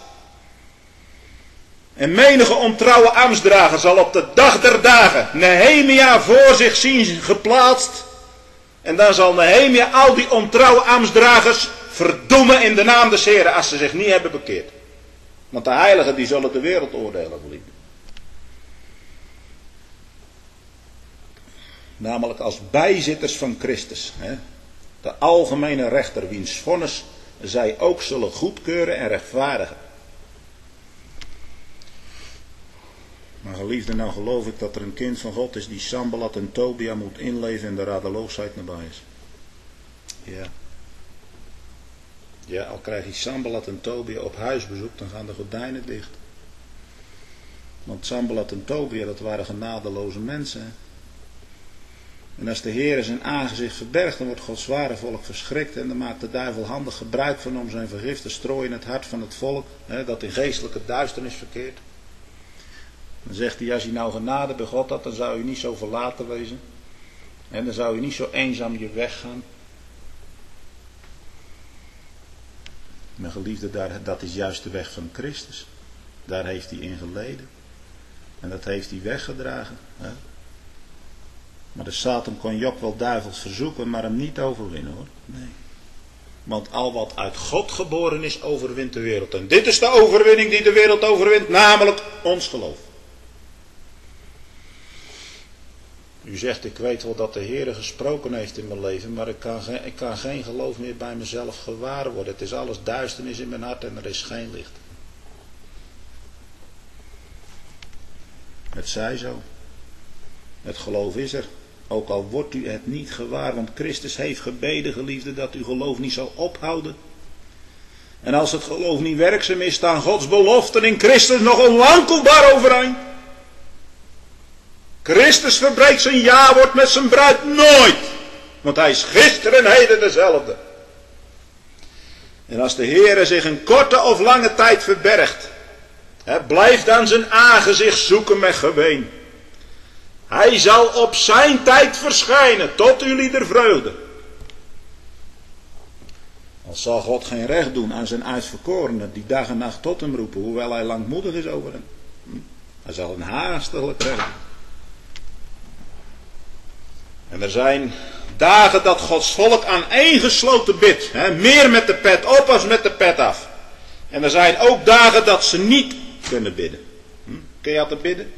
En menige ontrouwe ambtsdrager zal op de dag der dagen Nehemia voor zich zien geplaatst. En dan zal Nehemia al die ontrouwe ambtsdragers verdoemen in de naam des Heren als ze zich niet hebben bekeerd. Want de heiligen die zullen de wereld oordelen, geliefden. Namelijk als bijzitters van Christus. Hè? De algemene rechter wiens vonnis zij ook zullen goedkeuren en rechtvaardigen. Maar geliefde, nou geloof ik dat er een kind van God is die Sanballat en Tobia moet inleven en de radeloosheid nabij is. Ja. Ja, al krijg je Sanballat en Tobia op huisbezoek, dan gaan de gordijnen dicht. Want Sanballat en Tobia, dat waren genadeloze mensen. Hè? En als de Heer zijn aangezicht verbergt, dan wordt Gods ware volk verschrikt. En dan maakt de duivel handig gebruik van om zijn vergif te strooien in het hart van het volk. Hè, dat in geestelijke duisternis verkeert. Dan zegt hij, als je nou genade bij God had, dan zou je niet zo verlaten wezen. En dan zou je niet zo eenzaam je weg gaan. Mijn geliefde, daar, dat is juist de weg van Christus. Daar heeft hij in geleden. En dat heeft hij weggedragen. Hè? Maar de Satan kon Job wel duivels verzoeken, maar hem niet overwinnen, hoor. Nee. Want al wat uit God geboren is, overwint de wereld. En dit is de overwinning die de wereld overwint, namelijk ons geloof. U zegt, ik weet wel dat de Heer gesproken heeft in mijn leven, maar ik kan, geen, ik kan geen geloof meer bij mezelf gewaar worden. Het is alles duisternis in mijn hart en er is geen licht. Het zij zo. Het geloof is er. Ook al wordt u het niet gewaar, want Christus heeft gebeden, geliefde, dat uw geloof niet zal ophouden. En als het geloof niet werkzaam is, staan Gods beloften in Christus nog onwankelbaar overeind. Christus verbreekt zijn ja-woord met zijn bruid nooit. Want hij is gisteren en heden dezelfde. En als de Heere zich een korte of lange tijd verbergt, hè, blijf dan zijn aangezicht zoeken met geween. Hij zal op zijn tijd verschijnen, tot jullie der vreugde. Al zal God geen recht doen aan zijn uitverkorenen, die dag en nacht tot hem roepen, hoewel hij langmoedig is over hen. Hm? Hij zal een haastiglijk redden. En er zijn dagen dat Gods volk aaneengesloten bidt. Hè, meer met de pet op als met de pet af. En er zijn ook dagen dat ze niet kunnen bidden. Hm? Kun je altijd bidden?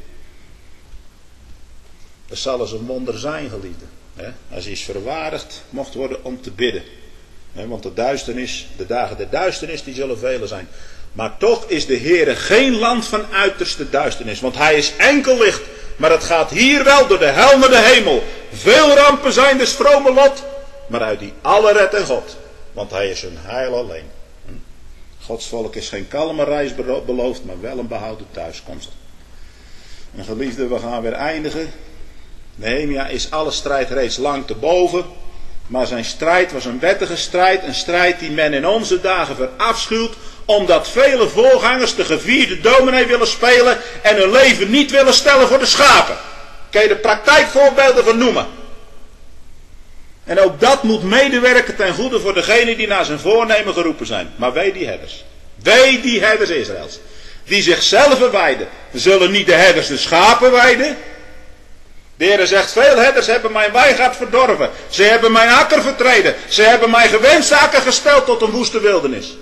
Dat zal eens een wonder zijn, geliefde. Hè? Als hij is verwaardigd mocht worden om te bidden. Hè, want de duisternis, de dagen der duisternis, die zullen vele zijn. Maar toch is de Heere geen land van uiterste duisternis. Want hij is enkel licht. Maar het gaat hier wel door de hel naar de hemel. Veel rampen zijn dus vrome lot. Maar uit die alle redt en God. Want hij is hun heil alleen. Hm? Gods volk is geen kalme reis beloofd. Maar wel een behouden thuiskomst. En geliefde, we gaan weer eindigen. Nehemia is alle strijd reeds lang te boven. Maar zijn strijd was een wettige strijd. Een strijd die men in onze dagen verafschuwt. Omdat vele voorgangers de gevierde dominee willen spelen. En hun leven niet willen stellen voor de schapen. Kun je de praktijkvoorbeelden van noemen. En ook dat moet medewerken ten goede voor degenen die naar zijn voornemen geroepen zijn. Maar wee die herders. Wee die herders Israëls. Die zichzelf wijden. Zullen niet de herders de schapen wijden? De Heer zegt, veel herders hebben mijn wijngaard verdorven. Ze hebben mijn akker vertreden. Ze hebben mijn gewenste akker gesteld tot een woeste wildernis.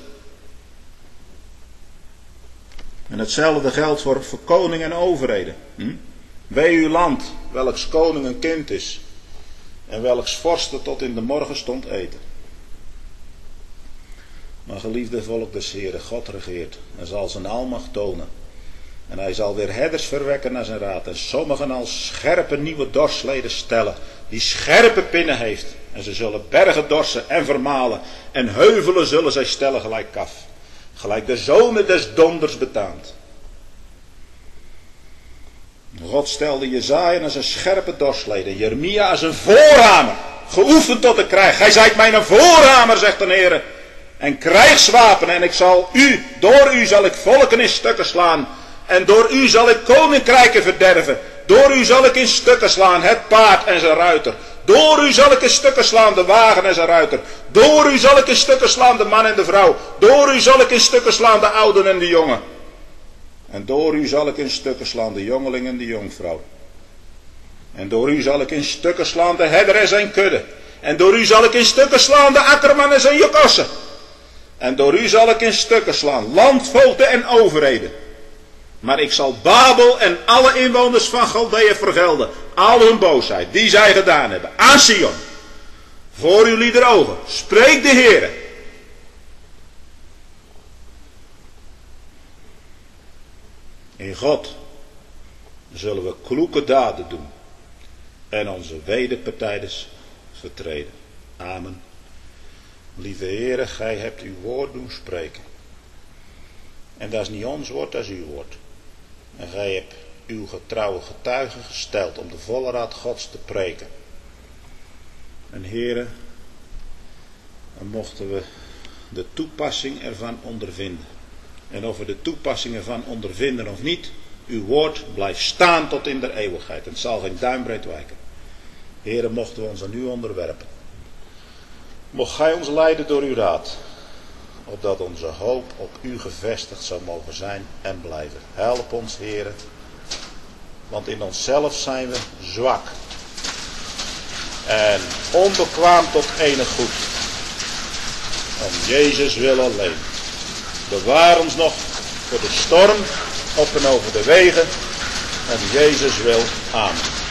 En hetzelfde geldt voor, voor koning en overheden. Hm? Wee uw land, welks koning een kind is. En welks vorsten tot in de morgenstond eten. Maar geliefde volk des Heeren, God regeert. En zal zijn almacht tonen. En hij zal weer herders verwekken naar zijn raad. En sommigen als scherpe nieuwe dorsleden stellen. Die scherpe pinnen heeft. En ze zullen bergen dorsen en vermalen. En heuvelen zullen zij stellen gelijk kaf. Gelijk de zonen des donders betaamt. God stelde Jezaja als een scherpe dorsleden. Jeremia als een voorhamer. Geoefend tot de krijg. Gij zijt mij een voorhamer, zegt de Heer. En krijgswapenen. En ik zal u, door u zal ik volken in stukken slaan. En door u zal ik koninkrijken verderven. Door u zal ik in stukken slaan het paard en zijn ruiter. Door u zal ik in stukken slaan de wagen en zijn ruiter. Door u zal ik in stukken slaan de man en de vrouw. Door u zal ik in stukken slaan de ouden en de jongen. En door u zal ik in stukken slaan de jongeling en de jongvrouw. En door u zal ik in stukken slaan de herder en zijn kudde. En door u zal ik in stukken slaan de akkerman en zijn jokossen. En door u zal ik in stukken slaan landvoogden en overheden. Maar ik zal Babel en alle inwoners van Galdeeën vergelden. Al hun boosheid die zij gedaan hebben. Aan Sion. Voor uw lieder ogen. Spreek de Heere. In God zullen we kloeke daden doen. En onze wederpartijders vertreden. Amen. Lieve Heere, gij hebt uw woord doen spreken. En dat is niet ons woord, dat is uw woord. En gij hebt uw getrouwe getuigen gesteld om de volle raad Gods te preken. En Heere, dan mochten we de toepassing ervan ondervinden. En of we de toepassing ervan ondervinden of niet, uw woord blijft staan tot in der eeuwigheid. En het zal geen duimbreed wijken. Heere, mochten we ons aan u onderwerpen. Mocht gij ons leiden door uw raad. Opdat onze hoop op u gevestigd zou mogen zijn en blijven. Help ons, Heere. Want in onszelf zijn we zwak. En onbekwaam tot enig goed. Om Jezus wil alleen. Bewaar ons nog voor de storm op en over de wegen. Om Jezus wil. Amen.